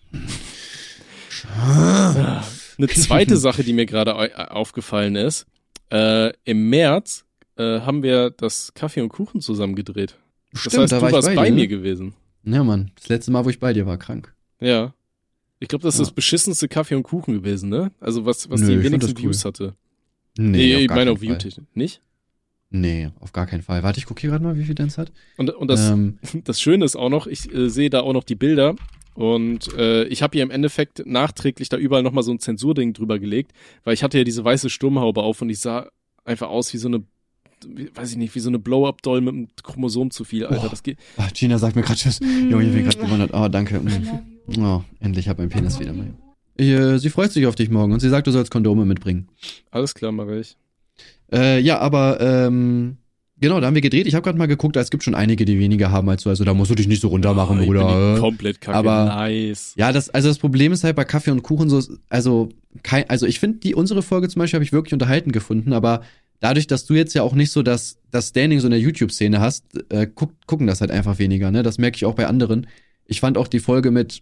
Eine zweite Sache, die mir gerade aufgefallen ist, im März haben wir das Kaffee und Kuchen zusammen gedreht. Stimmt, das heißt, da du warst bei mir ne? gewesen. Ja, Mann. Das letzte Mal, wo ich bei dir war, krank. Ja. Ich glaube, das ist das beschissenste Kaffee und Kuchen gewesen, ne? Also was die wenigsten Views hatte. Nee, ich meine auf View-Technik. Nicht? Nee, auf gar keinen Fall. Warte, ich gucke hier gerade mal, wie viel denn es hat. Und das Schöne ist auch noch, ich sehe da auch noch die Bilder und ich habe hier im Endeffekt nachträglich da überall nochmal so ein Zensurding drüber gelegt, weil ich hatte ja diese weiße Sturmhaube auf und ich sah einfach aus wie so eine, weiß ich nicht, wie so eine Blow-Up-Doll mit einem Chromosom zu viel, Alter. Das geht. Ach, Gina sagt mir gerade Tschüss. Junge, ich bin gerade gewundert. Oh, danke. Oh, endlich hab mein Penis wieder mal. Sie freut sich auf dich morgen und sie sagt, du sollst Kondome mitbringen. Alles klar, mache ich. Ja, aber genau, da haben wir gedreht. Ich habe gerade mal geguckt, es gibt schon einige, die weniger haben als du. Also da musst du dich nicht so runter machen, Bruder. Komplett kacke, aber, nice. Ja, das Problem ist halt bei Kaffee und Kuchen so, also ich finde, unsere Folge zum Beispiel habe ich wirklich unterhalten gefunden, aber dadurch, dass du jetzt ja auch nicht so das Standing so in der YouTube-Szene hast, gucken das halt einfach weniger, ne? Das merke ich auch bei anderen. Ich fand auch die Folge mit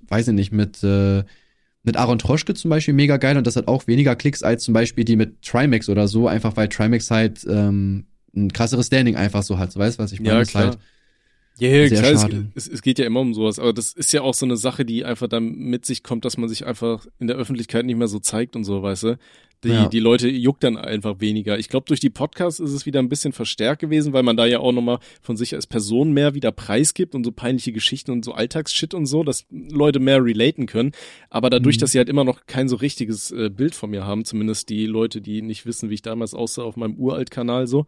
Aaron Troschke zum Beispiel mega geil und das hat auch weniger Klicks als zum Beispiel die mit Trimax oder so, einfach weil Trimax halt ein krasseres Standing einfach so hat. So, weißt du, was ich meine? Ja, klar. Halt ja, sehr klar, schade. es geht ja immer um sowas, aber das ist ja auch so eine Sache, die einfach dann mit sich kommt, dass man sich einfach in der Öffentlichkeit nicht mehr so zeigt und so, weißt du? Die Leute juckt dann einfach weniger. Ich glaube, durch die Podcasts ist es wieder ein bisschen verstärkt gewesen, weil man da ja auch nochmal von sich als Person mehr wieder preisgibt und so peinliche Geschichten und so Alltagsshit und so, dass Leute mehr relaten können. Aber dadurch, dass sie halt immer noch kein so richtiges Bild von mir haben, zumindest die Leute, die nicht wissen, wie ich damals aussah auf meinem Uralt-Kanal so,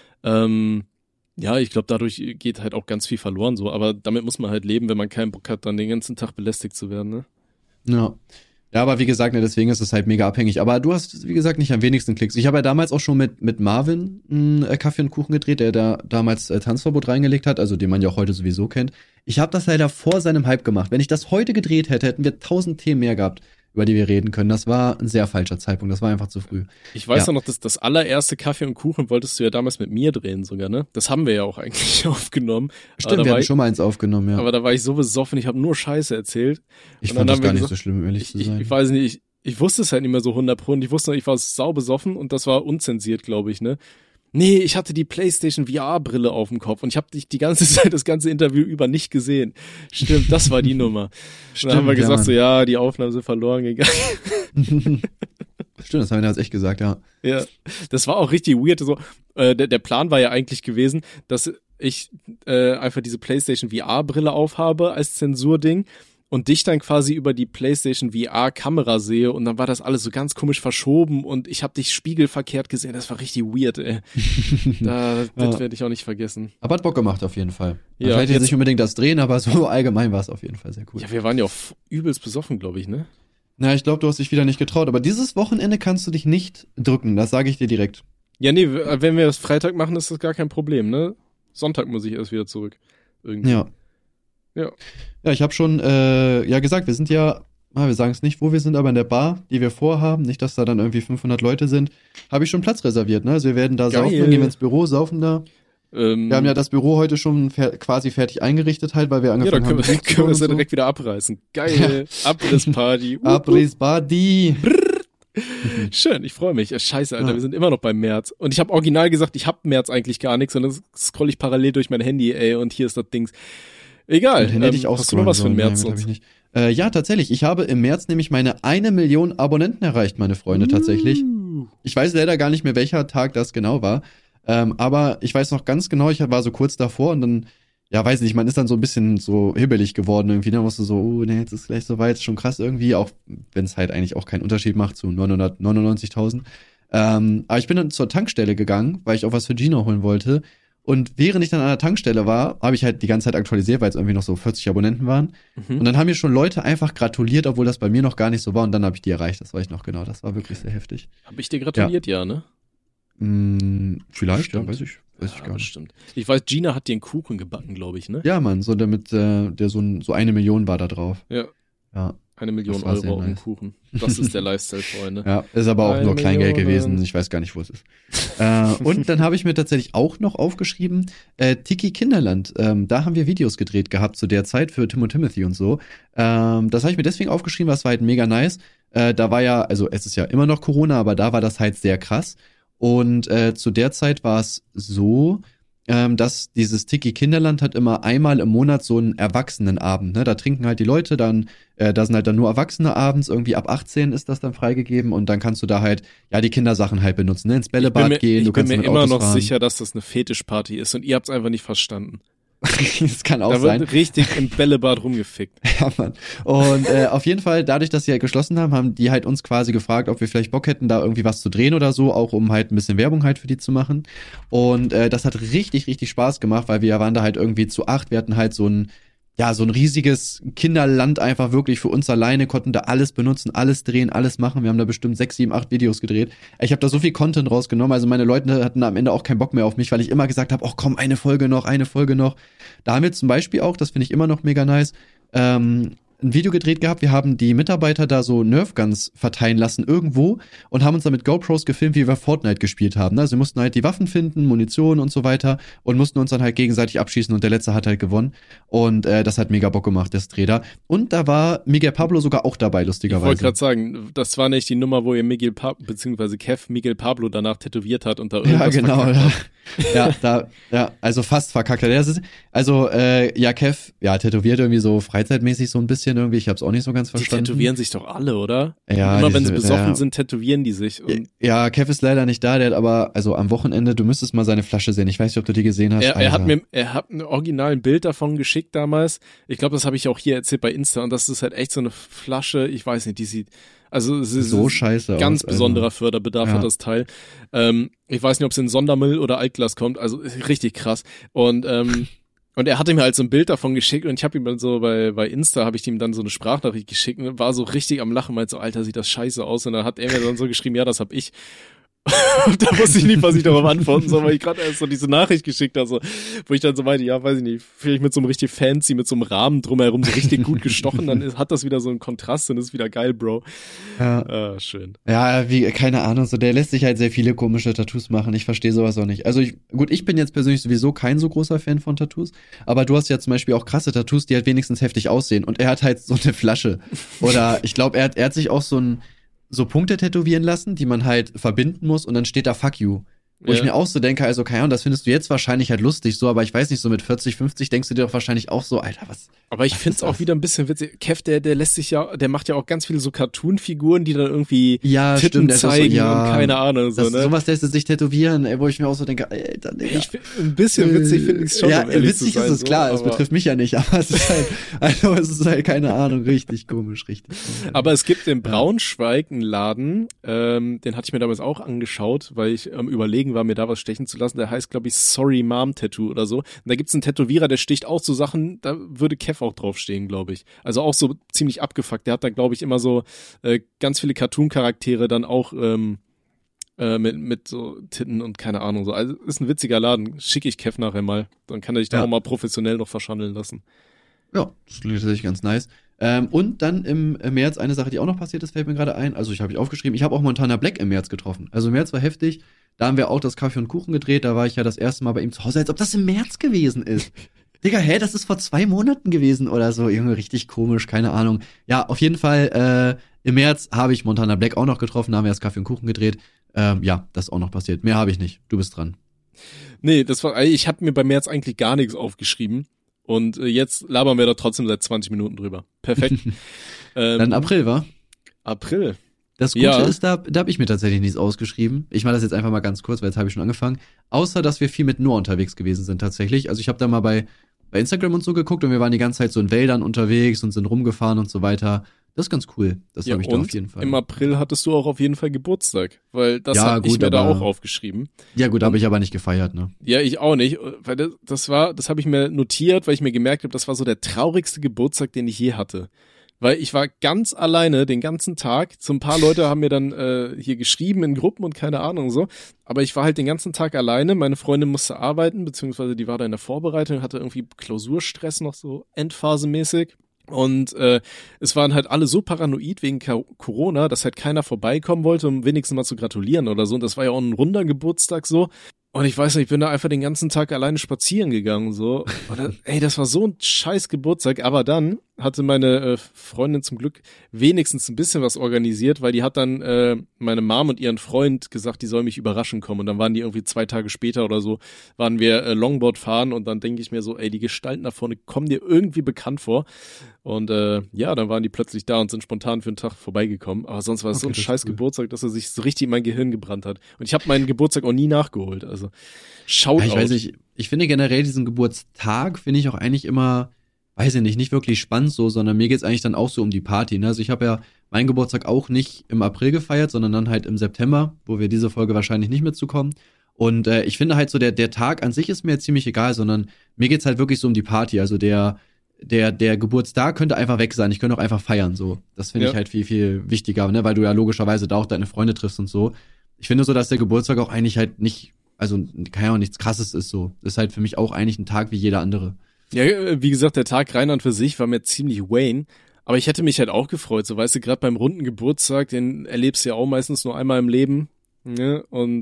ja, ich glaube, dadurch geht halt auch ganz viel verloren so, aber damit muss man halt leben, wenn man keinen Bock hat, dann den ganzen Tag belästigt zu werden, ne? Ja. Ja, aber wie gesagt, ne, deswegen ist es halt mega abhängig. Aber du hast, wie gesagt, nicht am wenigsten Klicks. Ich habe ja damals auch schon mit Marvin Kaffee und Kuchen gedreht, der da damals Tanzverbot reingelegt hat, also den man ja auch heute sowieso kennt. Ich habe das leider vor seinem Hype gemacht. Wenn ich das heute gedreht hätte, hätten wir 1000 Themen mehr gehabt, über die wir reden können. Das war ein sehr falscher Zeitpunkt. Das war einfach zu früh. Ich weiß ja noch, das allererste Kaffee und Kuchen wolltest du ja damals mit mir drehen sogar, ne? Das haben wir ja auch eigentlich aufgenommen. Stimmt, wir haben schon mal eins aufgenommen, ja. Aber da war ich so besoffen, ich habe nur Scheiße erzählt. Ich fand das gar nicht so schlimm, um ehrlich zu sein. Ich weiß nicht, ich wusste es halt nicht mehr so 100% und ich wusste noch, ich war sau besoffen und das war unzensiert, glaube ich, ne? Nee, ich hatte die PlayStation VR-Brille auf dem Kopf und ich habe dich die ganze Zeit, das ganze Interview über nicht gesehen. Stimmt, das war die Nummer. Stimmt, dann haben wir gesagt, Mann. so, ja, die Aufnahmen sind verloren gegangen. Stimmt, das haben wir damals echt gesagt, ja. Ja, das war auch richtig weird. So, der Plan war ja eigentlich gewesen, dass ich einfach diese PlayStation VR-Brille aufhabe als Zensurding und dich dann quasi über die PlayStation VR-Kamera sehe und dann war das alles so ganz komisch verschoben und ich habe dich spiegelverkehrt gesehen. Das war richtig weird, ey. Das werde ich auch nicht vergessen. Aber hat Bock gemacht auf jeden Fall. Ja, vielleicht jetzt nicht unbedingt das Drehen, aber so allgemein war es auf jeden Fall sehr cool. Ja, wir waren ja auch übelst besoffen, glaube ich, ne? Na, ich glaube, du hast dich wieder nicht getraut, aber dieses Wochenende kannst du dich nicht drücken, das sage ich dir direkt. Ja, nee, wenn wir das Freitag machen, ist das gar kein Problem, ne? Sonntag muss ich erst wieder zurück. Irgendwie. Ja. Ja, ich habe schon gesagt, wir sind ja, wir sagen es nicht, wo wir sind, aber in der Bar, die wir vorhaben, nicht, dass da dann irgendwie 500 Leute sind, habe ich schon Platz reserviert, ne? Also wir werden da Geil. saufen, dann gehen wir ins Büro, saufen da. Wir haben ja das Büro heute schon quasi fertig eingerichtet halt, weil wir angefangen haben. Ja, dann können wir es ja direkt wieder abreißen. Geil, Abrissparty. Abrissparty. Schön, ich freue mich. Scheiße, Alter, wir sind immer noch beim März. Und ich habe original gesagt, ich habe März eigentlich gar nichts, sondern scroll ich parallel durch mein Handy, ey, und hier ist das Dings. Egal, hätte ich auch hast du noch was für den März sonst? sonst? Ja, tatsächlich. Ich habe im März nämlich meine 1 Million Abonnenten erreicht, meine Freunde, tatsächlich. Ich weiß leider gar nicht mehr, welcher Tag das genau war. Aber ich weiß noch ganz genau, ich war so kurz davor und dann, ja, weiß nicht, man ist dann so ein bisschen so hibbelig geworden irgendwie. Dann musst du so, oh, nee, jetzt ist gleich soweit, ist schon krass irgendwie, auch wenn es halt eigentlich auch keinen Unterschied macht zu 999.000. Aber ich bin dann zur Tankstelle gegangen, weil ich auch was für Gino holen wollte. Und während ich dann an der Tankstelle war, habe ich halt die ganze Zeit aktualisiert, weil es irgendwie noch so 40 Abonnenten waren. Und dann haben mir schon Leute einfach gratuliert, obwohl das bei mir noch gar nicht so war. Und dann habe ich die erreicht, das weiß ich noch genau. Das war wirklich sehr heftig. Habe ich dir gratuliert, ja ne? Vielleicht, Stimmt. ja, weiß ich gar nicht. Stimmt. Ich weiß, Gina hat dir einen Kuchen gebacken, glaube ich, ne? Ja, Mann, so damit, der so 1 Million war da drauf. Ja. 1 Million Das war sehr Euro auf dem nice. Kuchen. Das ist der Lifestyle, Freunde. Ja, ist aber auch 1 nur Kleingeld Million. gewesen. Ich weiß gar nicht, wo es ist. Und dann habe ich mir tatsächlich auch noch aufgeschrieben, Tiki Kinderland. Da haben wir Videos gedreht gehabt zu der Zeit für Tim und Timothy und so. Das habe ich mir deswegen aufgeschrieben, weil es war halt mega nice. Da war ja, also es ist ja immer noch Corona, aber da war das halt sehr krass. Und zu der Zeit war es so, dass dieses Tiki Kinderland hat immer einmal im Monat so einen Erwachsenenabend, ne? Da trinken halt die Leute dann, da sind halt dann nur Erwachsene abends, irgendwie ab 18 ist das dann freigegeben und dann kannst du da halt, ja, die Kindersachen halt benutzen, ne? Ins Bällebad gehen, du kannst mit mit immer Autos noch fahren. sicher, dass das eine Fetischparty ist und ihr habt's einfach nicht verstanden. Das kann auch Da sein. wird richtig im Bällebad rumgefickt. Ja, Mann. Und auf jeden Fall, dadurch, dass sie halt geschlossen haben, haben die halt uns quasi gefragt, ob wir vielleicht Bock hätten, da irgendwie was zu drehen oder so, auch um halt ein bisschen Werbung halt für die zu machen. Und das hat richtig, richtig Spaß gemacht, weil wir waren da halt irgendwie zu 8. Wir hatten halt so ein riesiges Kinderland einfach wirklich für uns alleine, konnten da alles benutzen, alles drehen, alles machen. Wir haben da bestimmt 6, 7, 8 Videos gedreht. Ich habe da so viel Content rausgenommen, also meine Leute hatten am Ende auch keinen Bock mehr auf mich, weil ich immer gesagt habe, ach komm, eine Folge noch. Da haben wir zum Beispiel auch, das finde ich immer noch mega nice, ein Video gedreht gehabt, wir haben die Mitarbeiter da so Nerf-Guns verteilen lassen irgendwo und haben uns dann mit GoPros gefilmt, wie wir Fortnite gespielt haben. Also wir mussten halt die Waffen finden, Munition und so weiter und mussten uns dann halt gegenseitig abschießen und der Letzte hat halt gewonnen. Und das hat mega Bock gemacht, das Dreh da. Und da war Miguel Pablo sogar auch dabei, lustigerweise. Ich wollte gerade sagen, das war nicht die Nummer, wo ihr beziehungsweise Kev Miguel Pablo danach tätowiert hat und da irgendwas verkackt hat. Also fast verkackt hat. Kev, tätowiert irgendwie so freizeitmäßig so ein bisschen irgendwie, ich hab's auch nicht so ganz verstanden. Die tätowieren sich doch alle, oder? Ja. Immer wenn sie besoffen sind, tätowieren die sich. Und Kev ist leider nicht da, der hat aber, also am Wochenende, du müsstest mal seine Flasche sehen, ich weiß nicht, ob du die gesehen hast. Er hat ein original Bild davon geschickt damals, ich glaube, das habe ich auch hier erzählt bei Insta und das ist halt echt so eine Flasche, ich weiß nicht, die sieht, also es ist so scheiße ganz aus, besonderer Förderbedarf hat das Teil. Ich weiß nicht, ob es in Sondermüll oder Altglas kommt, also richtig krass. Und er hatte mir halt so ein Bild davon geschickt und ich habe ihm dann so bei Insta habe ich ihm dann so eine Sprachnachricht geschickt und war so richtig am Lachen, meinte so, Alter, sieht das scheiße aus. Und dann hat er mir dann so geschrieben, ja, das hab ich. Und da wusste ich nicht, was ich darauf antworten soll, weil ich gerade erst so diese Nachricht geschickt habe, so, wo ich dann so meinte, ja, weiß ich nicht, vielleicht mit so einem richtig fancy, mit so einem Rahmen drumherum so richtig gut gestochen, dann hat das wieder so einen Kontrast und ist wieder geil, Bro. Ja. Schön. Ja, keine Ahnung, so der lässt sich halt sehr viele komische Tattoos machen, ich verstehe sowas auch nicht. Also ich bin jetzt persönlich sowieso kein so großer Fan von Tattoos, aber du hast ja zum Beispiel auch krasse Tattoos, die halt wenigstens heftig aussehen und er hat halt so eine Flasche oder ich glaube, er hat sich auch so Punkte tätowieren lassen, die man halt verbinden muss und dann steht da Fuck you. Wo ich mir auch so denke, also keine Ahnung, das findest du jetzt wahrscheinlich halt lustig so, aber ich weiß nicht, so mit 40, 50 denkst du dir doch wahrscheinlich auch so, Alter, was. Aber ich find's auch wieder ein bisschen witzig. Kev, der lässt sich ja, der macht ja auch ganz viele so Cartoon-Figuren, die dann irgendwie Titten zeigen und keine Ahnung, so, ne? Sowas lässt er sich tätowieren, wo ich mir auch so denke, Alter, Digga. Ein bisschen witzig finde ich's schon. Ja, witzig ist es klar, es betrifft mich ja nicht, aber es ist halt, keine Ahnung, richtig komisch. Aber es gibt in Braunschweig einen Laden, den hatte ich mir damals auch angeschaut, weil ich am Überlegen war, mir da was stechen zu lassen. Der heißt, glaube ich, Sorry Mom Tattoo oder so. Und da gibt's einen Tätowierer, der sticht auch so Sachen, da würde Kev auch draufstehen, glaube ich. Also auch so ziemlich abgefuckt. Der hat da, glaube ich, immer so ganz viele Cartoon-Charaktere dann auch mit so Titten und keine Ahnung so. Also ist ein witziger Laden. Schicke ich Kev nachher mal. Dann kann er sich da auch mal professionell noch verschandeln lassen. Ja, das klingt tatsächlich ganz nice. Und dann im März eine Sache, die auch noch passiert ist, fällt mir gerade ein. Also ich habe aufgeschrieben, ich habe auch Montana Black im März getroffen. Also im März war heftig. Da haben wir auch das Kaffee und Kuchen gedreht. Da war ich ja das erste Mal bei ihm zu Hause, als ob das im März gewesen ist. Digga, das ist vor 2 Monaten gewesen oder so. Irgendwie richtig komisch, keine Ahnung. Ja, auf jeden Fall, im März habe ich Montana Black auch noch getroffen. Da haben wir das Kaffee und Kuchen gedreht. Ja, das ist auch noch passiert. Mehr habe ich nicht. Du bist dran. Nee, ich habe mir bei März eigentlich gar nichts aufgeschrieben. Und jetzt labern wir da trotzdem seit 20 Minuten drüber. Perfekt. Dann April, wa? April. Das Gute ist, da habe ich mir tatsächlich nichts ausgeschrieben. Ich mache das jetzt einfach mal ganz kurz, weil jetzt habe ich schon angefangen. Außer, dass wir viel mit Noah unterwegs gewesen sind tatsächlich. Also ich habe da mal bei Instagram und so geguckt und wir waren die ganze Zeit so in Wäldern unterwegs und sind rumgefahren und so weiter. Das ist ganz cool. Das habe ich da auf jeden Fall. Im April hattest du auch auf jeden Fall Geburtstag, weil das habe ich mir da auch aufgeschrieben. Ja gut, habe ich aber nicht gefeiert, ne? Ja, ich auch nicht, weil das habe ich mir notiert, weil ich mir gemerkt habe, das war so der traurigste Geburtstag, den ich je hatte. Weil ich war ganz alleine den ganzen Tag. So ein paar Leute haben mir dann hier geschrieben in Gruppen und keine Ahnung so. Aber ich war halt den ganzen Tag alleine. Meine Freundin musste arbeiten, beziehungsweise die war da in der Vorbereitung, hatte irgendwie Klausurstress noch so endphasemäßig. Und es waren halt alle so paranoid wegen Corona, dass halt keiner vorbeikommen wollte, um wenigstens mal zu gratulieren oder so. Und das war ja auch ein runder Geburtstag so. Und ich weiß nicht, ich bin da einfach den ganzen Tag alleine spazieren gegangen, so. Und das war so ein scheiß Geburtstag. Aber dann hatte meine Freundin zum Glück wenigstens ein bisschen was organisiert, weil die hat dann meine Mom und ihren Freund gesagt, die sollen mich überraschen kommen. Und dann waren die irgendwie 2 Tage später oder so, waren wir Longboard fahren und dann denke ich mir so, die Gestalten da vorne kommen dir irgendwie bekannt vor. Und dann waren die plötzlich da und sind spontan für einen Tag vorbeigekommen. Aber sonst war es so ein scheiß Geburtstag, dass er sich so richtig in mein Gehirn gebrannt hat. Und ich habe meinen Geburtstag auch nie nachgeholt. Also schaut ich weiß nicht, ich finde generell diesen Geburtstag, finde ich auch eigentlich immer, weiß ich nicht wirklich spannend so, sondern mir geht's eigentlich dann auch so um die Party. Ne? Also ich habe ja meinen Geburtstag auch nicht im April gefeiert, sondern dann halt im September, wo wir diese Folge wahrscheinlich nicht mitzukommen. Und ich finde halt so, der Tag an sich ist mir ziemlich egal, sondern mir geht's halt wirklich so um die Party. Also der Geburtstag könnte einfach weg sein. Ich könnte auch einfach feiern, so. Das finde ich halt viel, viel wichtiger, ne? Weil du ja logischerweise da auch deine Freunde triffst und so. Ich finde so, dass der Geburtstag auch eigentlich halt nicht, also kann ja auch nichts Krasses ist so. Das ist halt für mich auch eigentlich ein Tag wie jeder andere. Ja, wie gesagt, der Tag rein an für sich war mir ziemlich Wayne. Aber ich hätte mich halt auch gefreut, so weißt du, gerade beim runden Geburtstag, den erlebst du ja auch meistens nur einmal im Leben, ne? Und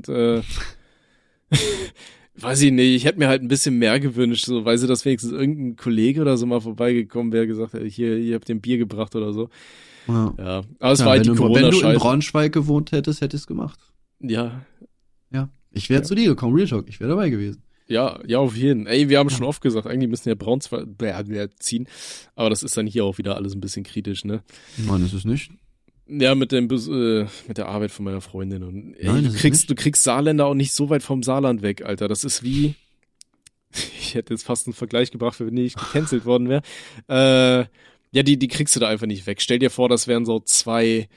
weiß ich nicht, ich hätte mir halt ein bisschen mehr gewünscht, so weißt du, dass wenigstens irgendein Kollege oder so mal vorbeigekommen wäre, gesagt hätte, hier, ihr habt ein Bier gebracht oder so. Ja, aber es war halt die Corona-Scheiße. Wenn du in Braunschweig gewohnt hättest, hättest du es gemacht. Ja. Ja, ich wäre zu dir gekommen, Real Talk, ich wäre dabei gewesen. Ja, auf jeden. Ey, wir haben schon oft gesagt, eigentlich müssen ja Braunschweig ziehen, aber das ist dann hier auch wieder alles ein bisschen kritisch, ne? Nein, ist es nicht. Ja, mit der Arbeit von meiner Freundin. Und ey, Nein, du kriegst Saarländer auch nicht so weit vom Saarland weg, Alter. Das ist wie, ich hätte jetzt fast einen Vergleich gebracht, wenn ich gecancelt worden wäre. Ja, die kriegst du da einfach nicht weg. Stell dir vor, das wären so zwei,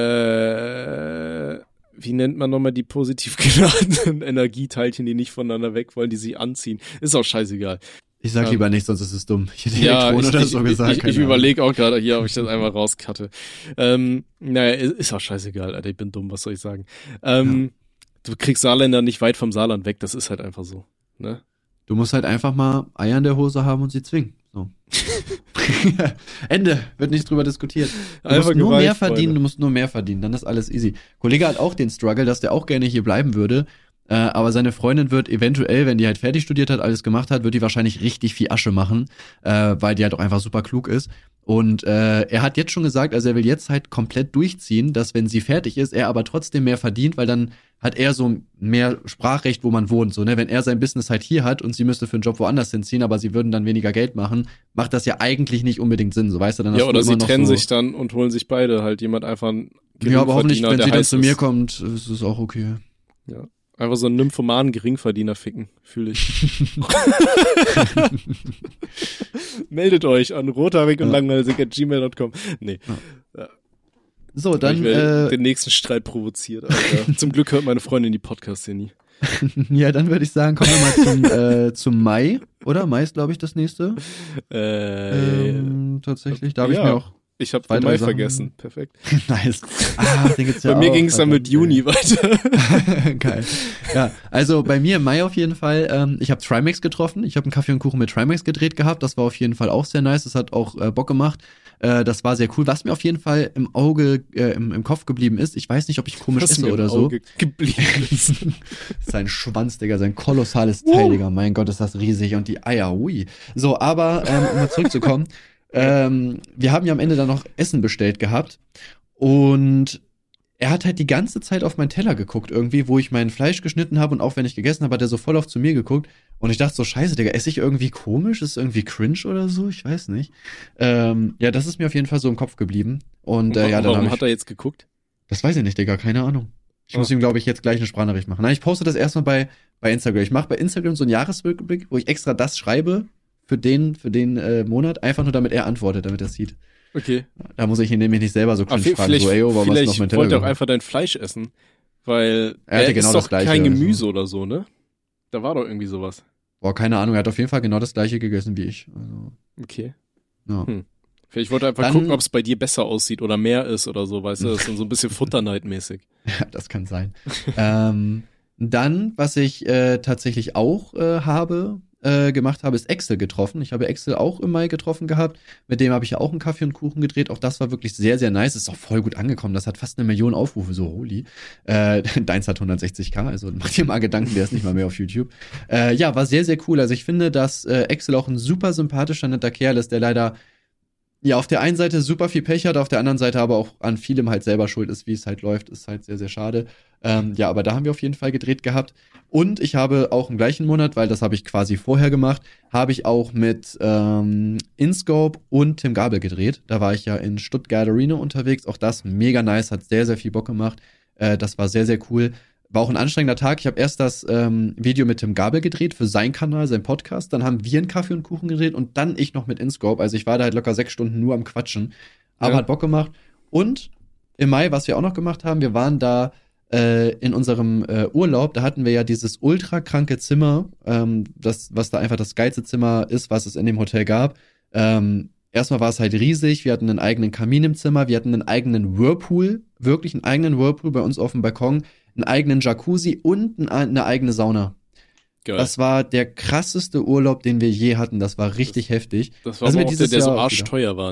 wie nennt man nochmal die positiv geladenen Energieteilchen, die nicht voneinander weg wollen, die sich anziehen. Ist auch scheißegal. Ich sag lieber nicht, sonst ist es dumm. Ich hätte Elektron oder so gesagt. Ich überlege auch gerade hier, ob ich das einfach rauscutte. Naja, ist auch scheißegal, Alter. Ich bin dumm, was soll ich sagen? Du kriegst Saarländer nicht weit vom Saarland weg, das ist halt einfach so. Ne? Du musst halt einfach mal Eier in der Hose haben und sie zwingen. So. Ende, wird nicht drüber diskutiert. Du musst nur mehr verdienen, du musst nur mehr verdienen, dann ist alles easy. Kollege hat auch den Struggle, dass der auch gerne hier bleiben würde, aber seine Freundin wird eventuell, wenn die halt fertig studiert hat, alles gemacht hat, wird die wahrscheinlich richtig viel Asche machen, weil die halt auch einfach super klug ist. Und er hat jetzt schon gesagt, also er will jetzt halt komplett durchziehen, dass wenn sie fertig ist, er aber trotzdem mehr verdient, weil dann hat er so mehr Sprachrecht, wo man wohnt. So, ne? Wenn er sein Business halt hier hat und sie müsste für einen Job woanders hinziehen, aber sie würden dann weniger Geld machen, macht das ja eigentlich nicht unbedingt Sinn. So, weißt du, dann hast ja, oder du immer sie trennen so, sich dann und holen sich beide halt jemand einfach einen ja, aber hoffentlich, wenn sie dann zu mir ist. kommt, ist es auch okay. Ja. Einfach so einen nymphomanen Geringverdiener ficken, fühle ich. Meldet euch an rothaarig und langhalsig@gmail.com. Nee. Ja. So, dann den nächsten Streit provoziert, Alter. Zum Glück hört meine Freundin die Podcasts hier nie. Ja, dann würde ich sagen, kommen wir mal zum Mai, oder? Mai ist, glaube ich, das nächste. Tatsächlich, da habe ich mir auch ich habe den Mai vergessen. Perfekt. Nice. Den gibt's ja bei mir auch, ging es dann mit Juni weiter. Geil. Ja, also bei mir im Mai auf jeden Fall, ich habe Trimax getroffen. Ich habe einen Kaffee und Kuchen mit Trimax gedreht gehabt. Das war auf jeden Fall auch sehr nice. Das hat auch Bock gemacht. Das war sehr cool. Was mir auf jeden Fall im Auge, im Kopf geblieben ist, ich weiß nicht, ob ich komisch esse oder so. Auge geblieben ist. Sein Schwanz, Digga, sein kolossales Teil, Digga. Mein Gott, ist das riesig. Und die Eier, ui. So, aber um mal zurückzukommen, wir haben ja am Ende dann noch Essen bestellt gehabt und er hat halt die ganze Zeit auf meinen Teller geguckt irgendwie, wo ich mein Fleisch geschnitten habe und auch wenn ich gegessen habe, hat er so voll auf zu mir geguckt und ich dachte so, scheiße, Digga, esse ich irgendwie komisch? Ist irgendwie cringe oder so? Ich weiß nicht. Ja, das ist mir auf jeden Fall so im Kopf geblieben. Und ja, dann warum hat er jetzt geguckt? Das weiß ich nicht, Digga, keine Ahnung. Ich muss ihm, glaube ich, jetzt gleich eine Sprachnachricht machen. Nein, ich poste das erstmal bei Instagram. Ich mache bei Instagram so einen Jahresrückblick, wo ich extra das schreibe, für den Monat, einfach nur damit er antwortet, damit er es sieht. Okay. Da muss ich ihn nämlich nicht selber so cringe fragen, so, ey, warum hast du noch mein Teller? Wollte er auch einfach dein Fleisch essen, weil er genau ist das doch Gleiche, kein Gemüse oder so, ne? Da war doch irgendwie sowas. Boah, keine Ahnung, er hat auf jeden Fall genau das Gleiche gegessen wie ich. Also, okay. Ja. Vielleicht wollte er einfach gucken, ob es bei dir besser aussieht oder mehr ist oder so, weißt du? Das ist dann so ein bisschen Futterneidmäßig. Ja, das kann sein. Dann, was ich tatsächlich auch gemacht habe, ist Axel getroffen. Ich habe Axel auch im Mai getroffen gehabt. Mit dem habe ich ja auch einen Kaffee und Kuchen gedreht. Auch das war wirklich sehr, sehr nice. Ist auch voll gut angekommen. Das hat fast 1 Million Aufrufe, so holy. Deins hat 160.000, also macht dir mal Gedanken, der ist nicht mal mehr auf YouTube. Ja, war sehr, sehr cool. Also ich finde, dass Axel auch ein super sympathischer, netter Kerl ist, der leider ja auf der einen Seite super viel Pech hat, auf der anderen Seite aber auch an vielem halt selber schuld ist, wie es halt läuft, ist halt sehr, sehr schade. Ja, aber da haben wir auf jeden Fall gedreht gehabt. Und ich habe auch im gleichen Monat, weil das habe ich quasi vorher gemacht, habe ich auch mit InScope und Tim Gabel gedreht. Da war ich ja in Stuttgart Arena unterwegs. Auch das mega nice, hat sehr, sehr viel Bock gemacht. Das war sehr, sehr cool. War auch ein anstrengender Tag. Ich habe erst das Video mit Tim Gabel gedreht für seinen Kanal, seinen Podcast. Dann haben wir einen Kaffee und Kuchen gedreht und dann ich noch mit InScope. Also ich war da halt locker 6 Stunden nur am Quatschen. Aber hat Bock gemacht. Und im Mai, was wir auch noch gemacht haben, wir waren da in unserem Urlaub, da hatten wir ja dieses ultra kranke Zimmer, was da einfach das geilste Zimmer ist, was es in dem Hotel gab. Erstmal war es halt riesig, wir hatten einen eigenen Kamin im Zimmer, wir hatten einen eigenen Whirlpool, wirklich einen eigenen Whirlpool bei uns auf dem Balkon, einen eigenen Jacuzzi und eine eigene Sauna. Geil. Das war der krasseste Urlaub, den wir je hatten, das war richtig heftig. Das war aber auch der so arschteuer war, ne?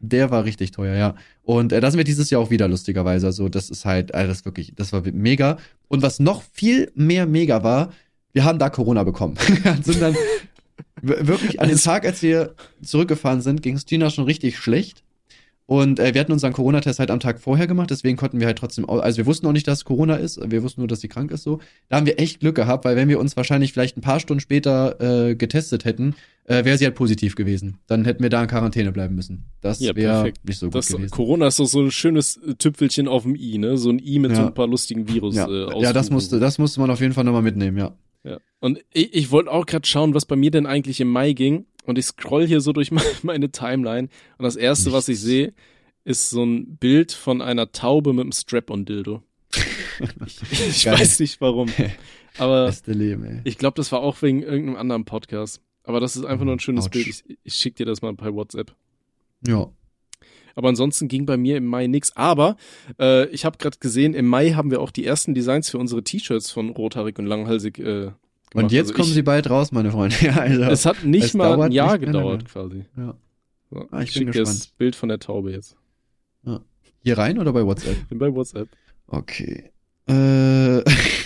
Der war richtig teuer, ja. Und da sind wir dieses Jahr auch wieder, lustigerweise. Also das ist halt, das war mega. Und was noch viel mehr mega war, wir haben da Corona bekommen. Sind dann wirklich an dem Tag, als wir zurückgefahren sind, ging es Gina schon richtig schlecht. Und wir hatten unseren Corona-Test halt am Tag vorher gemacht, deswegen konnten wir halt trotzdem, also wir wussten auch nicht, dass Corona ist, wir wussten nur, dass sie krank ist so. Da haben wir echt Glück gehabt, weil wenn wir uns wahrscheinlich vielleicht ein paar Stunden später getestet hätten, wäre sie halt positiv gewesen. Dann hätten wir da in Quarantäne bleiben müssen. Das wäre nicht so gut gewesen. Corona ist doch so ein schönes Tüpfelchen auf dem I, ne? So ein I mit so ein paar lustigen Virus. Ja, das musste man auf jeden Fall nochmal mitnehmen, ja. Ja. Und ich wollte auch gerade schauen, was bei mir denn eigentlich im Mai ging. Und ich scroll hier so durch meine Timeline. Und das erste, was ich sehe, ist so ein Bild von einer Taube mit einem Strap-on-Dildo. Ich weiß nicht warum. Aber ich glaube, das war auch wegen irgendeinem anderen Podcast. Aber das ist einfach nur ein schönes Bild. Ich schick dir das mal per WhatsApp. Ja. Aber ansonsten ging bei mir im Mai nix. Aber ich habe gerade gesehen, im Mai haben wir auch die ersten Designs für unsere T-Shirts von Rothaarig und Langhalsig gemacht. Und jetzt kommen sie bald raus, meine Freunde. Ja, also, es hat nicht mal ein Jahr gedauert quasi. Ja. So, ich schicke dir das Bild von der Taube jetzt. Ja. Hier rein oder bei WhatsApp? Bei WhatsApp. Okay. Geil.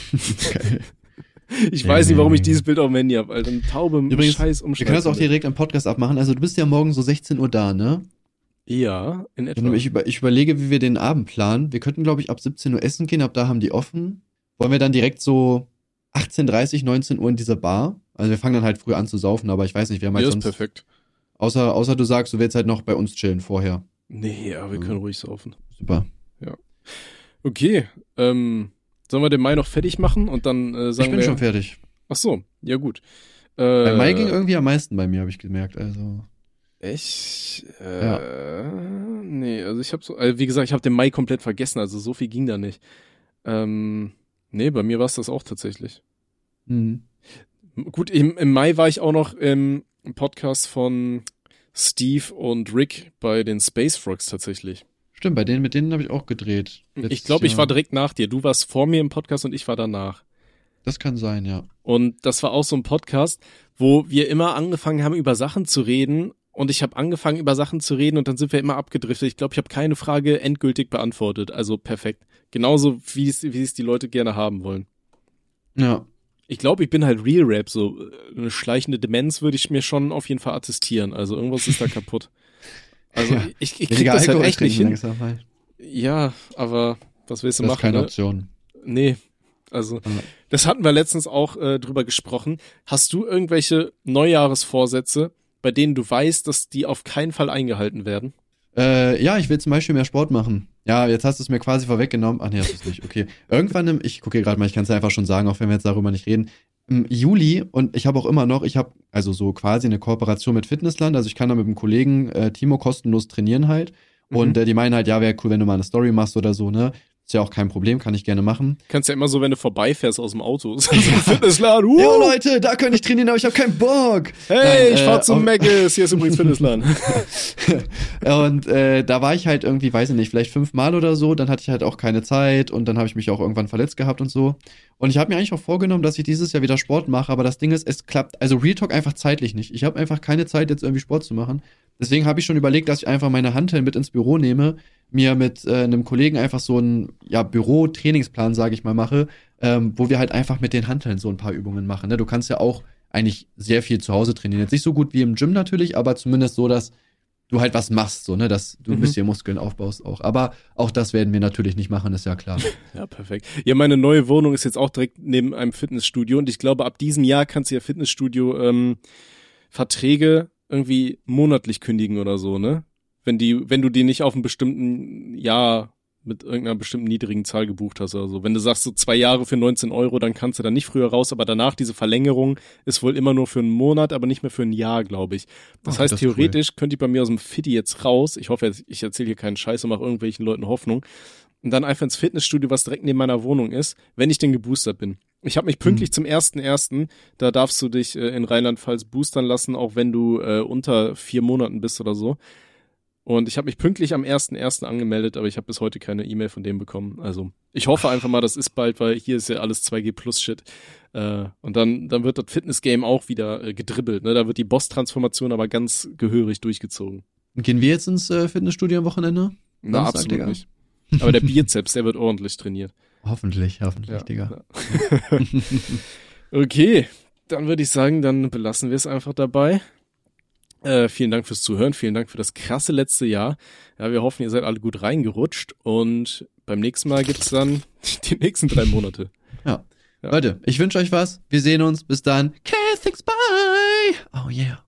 Ich weiß nicht, warum ich dieses Bild auf dem Handy habe, Alter. Eine Taube mit Scheiß umschneiden. Wir können das auch direkt am Podcast abmachen. Also du bist ja morgen so 16 Uhr da, ne? Ja, in etwa. Ich überlege, wie wir den Abend planen. Wir könnten, glaube ich, ab 17 Uhr essen gehen. Ab da haben die offen. Wollen wir dann direkt so 18:30, 19 Uhr in dieser Bar? Also wir fangen dann halt früh an zu saufen, aber ich weiß nicht, wir haben halt sonst... ist perfekt. Außer du sagst, du willst halt noch bei uns chillen vorher. Nee, aber wir können ruhig saufen. Super. Ja. Okay, sollen wir den Mai noch fertig machen und dann sagen wir... Ich bin schon fertig. Ach so, ja gut. Bei Mai ging irgendwie am meisten bei mir, habe ich gemerkt, also... Echt? Nee, also ich habe so... wie gesagt, ich habe den Mai komplett vergessen, also so viel ging da nicht. Nee, bei mir war es das auch tatsächlich. Mhm. Gut, im Mai war ich auch noch im Podcast von Steve und Rick bei den Space Frogs tatsächlich. Stimmt, mit denen habe ich auch gedreht. Ich glaube, ich war direkt nach dir. Du warst vor mir im Podcast und ich war danach. Das kann sein, ja. Und das war auch so ein Podcast, wo wir immer angefangen haben, über Sachen zu reden. Und ich habe angefangen, über Sachen zu reden und dann sind wir immer abgedriftet. Ich glaube, ich habe keine Frage endgültig beantwortet. Also perfekt. Genauso, wie es die Leute gerne haben wollen. Ja. Ich glaube, ich bin halt Real Rap. So eine schleichende Demenz würde ich mir schon auf jeden Fall attestieren. Also irgendwas ist da kaputt. Also ja. ich krieg das halt echt nicht hin. Langsam, halt. Ja, aber was willst du machen? Das ist keine ne? Option. Nee, also das hatten wir letztens auch drüber gesprochen. Hast du irgendwelche Neujahresvorsätze, bei denen du weißt, dass die auf keinen Fall eingehalten werden? Ja, ich will zum Beispiel mehr Sport machen. Ja, jetzt hast du es mir quasi vorweggenommen. Ach nee, das ist nicht. Okay. Irgendwann ich gucke hier gerade mal, ich kann es ja einfach schon sagen, auch wenn wir jetzt darüber nicht reden. Im Juli, und ich habe auch immer noch, ich habe also so quasi eine Kooperation mit Fitnessland, also ich kann da mit einem Kollegen Timo kostenlos trainieren halt. Und die meinen halt, ja, wäre cool, wenn du mal eine Story machst oder so, ne? Ist ja auch kein Problem, kann ich gerne machen. Kannst ja immer so, wenn du vorbeifährst aus dem Auto. So Fitnessladen. Ja, Leute, da könnte ich trainieren, aber ich habe keinen Bock. Hey, ich fahr zum Mc's, hier ist übrigens Fitnessladen. Und da war ich halt irgendwie, weiß ich nicht, vielleicht 5-mal oder so. Dann hatte ich halt auch keine Zeit und dann habe ich mich auch irgendwann verletzt gehabt und so. Und ich habe mir eigentlich auch vorgenommen, dass ich dieses Jahr wieder Sport mache, aber das Ding ist, es klappt, also Real Talk einfach zeitlich nicht. Ich habe einfach keine Zeit, jetzt irgendwie Sport zu machen. Deswegen habe ich schon überlegt, dass ich einfach meine Hanteln mit ins Büro nehme, mir mit einem Kollegen einfach so einen Büro-Trainingsplan, sage ich mal, mache, wo wir halt einfach mit den Hanteln so ein paar Übungen machen. Ne? Du kannst ja auch eigentlich sehr viel zu Hause trainieren. Jetzt nicht so gut wie im Gym natürlich, aber zumindest so, dass du halt was machst, so, ne, dass du ein bisschen Muskeln aufbaust auch. Aber auch das werden wir natürlich nicht machen, ist ja klar. Ja, perfekt. Ja, meine neue Wohnung ist jetzt auch direkt neben einem Fitnessstudio und ich glaube, ab diesem Jahr kannst du ja Fitnessstudio Verträge irgendwie monatlich kündigen oder so, ne? Wenn du die nicht auf einem bestimmten Jahr mit irgendeiner bestimmten niedrigen Zahl gebucht hast oder so. Wenn du sagst, so 2 Jahre für 19 €, dann kannst du da nicht früher raus, aber danach diese Verlängerung ist wohl immer nur für einen Monat, aber nicht mehr für ein Jahr, glaube ich. Das heißt, theoretisch könnte ich bei mir aus dem Fitti jetzt raus, ich hoffe, ich erzähle hier keinen Scheiß und mache irgendwelchen Leuten Hoffnung, und dann einfach ins Fitnessstudio, was direkt neben meiner Wohnung ist, wenn ich denn geboostert bin. Ich habe mich pünktlich zum 1.1., da darfst du dich in Rheinland-Pfalz boostern lassen, auch wenn du unter 4 Monaten bist oder so. Und ich habe mich pünktlich am 1.1. angemeldet, aber ich habe bis heute keine E-Mail von dem bekommen. Also ich hoffe einfach mal, das ist bald, weil hier ist ja alles 2G+-Shit. Und dann wird das Fitness-Game auch wieder gedribbelt. Ne? Da wird die Boss-Transformation aber ganz gehörig durchgezogen. Gehen wir jetzt ins Fitnessstudio am Wochenende? Na, Samstag, absolut Digga? nicht. Aber der Bizeps, der wird ordentlich trainiert. Hoffentlich, Ja, Digga. ja. Okay, dann würde ich sagen, dann belassen wir es einfach dabei. Vielen Dank fürs Zuhören, vielen Dank für das krasse letzte Jahr. Ja, wir hoffen, ihr seid alle gut reingerutscht und beim nächsten Mal gibt's dann die nächsten 3 Monate. Ja. Ja. Leute, ich wünsche euch was. Wir sehen uns. Bis dann. Okay, thanks, bye. Oh yeah.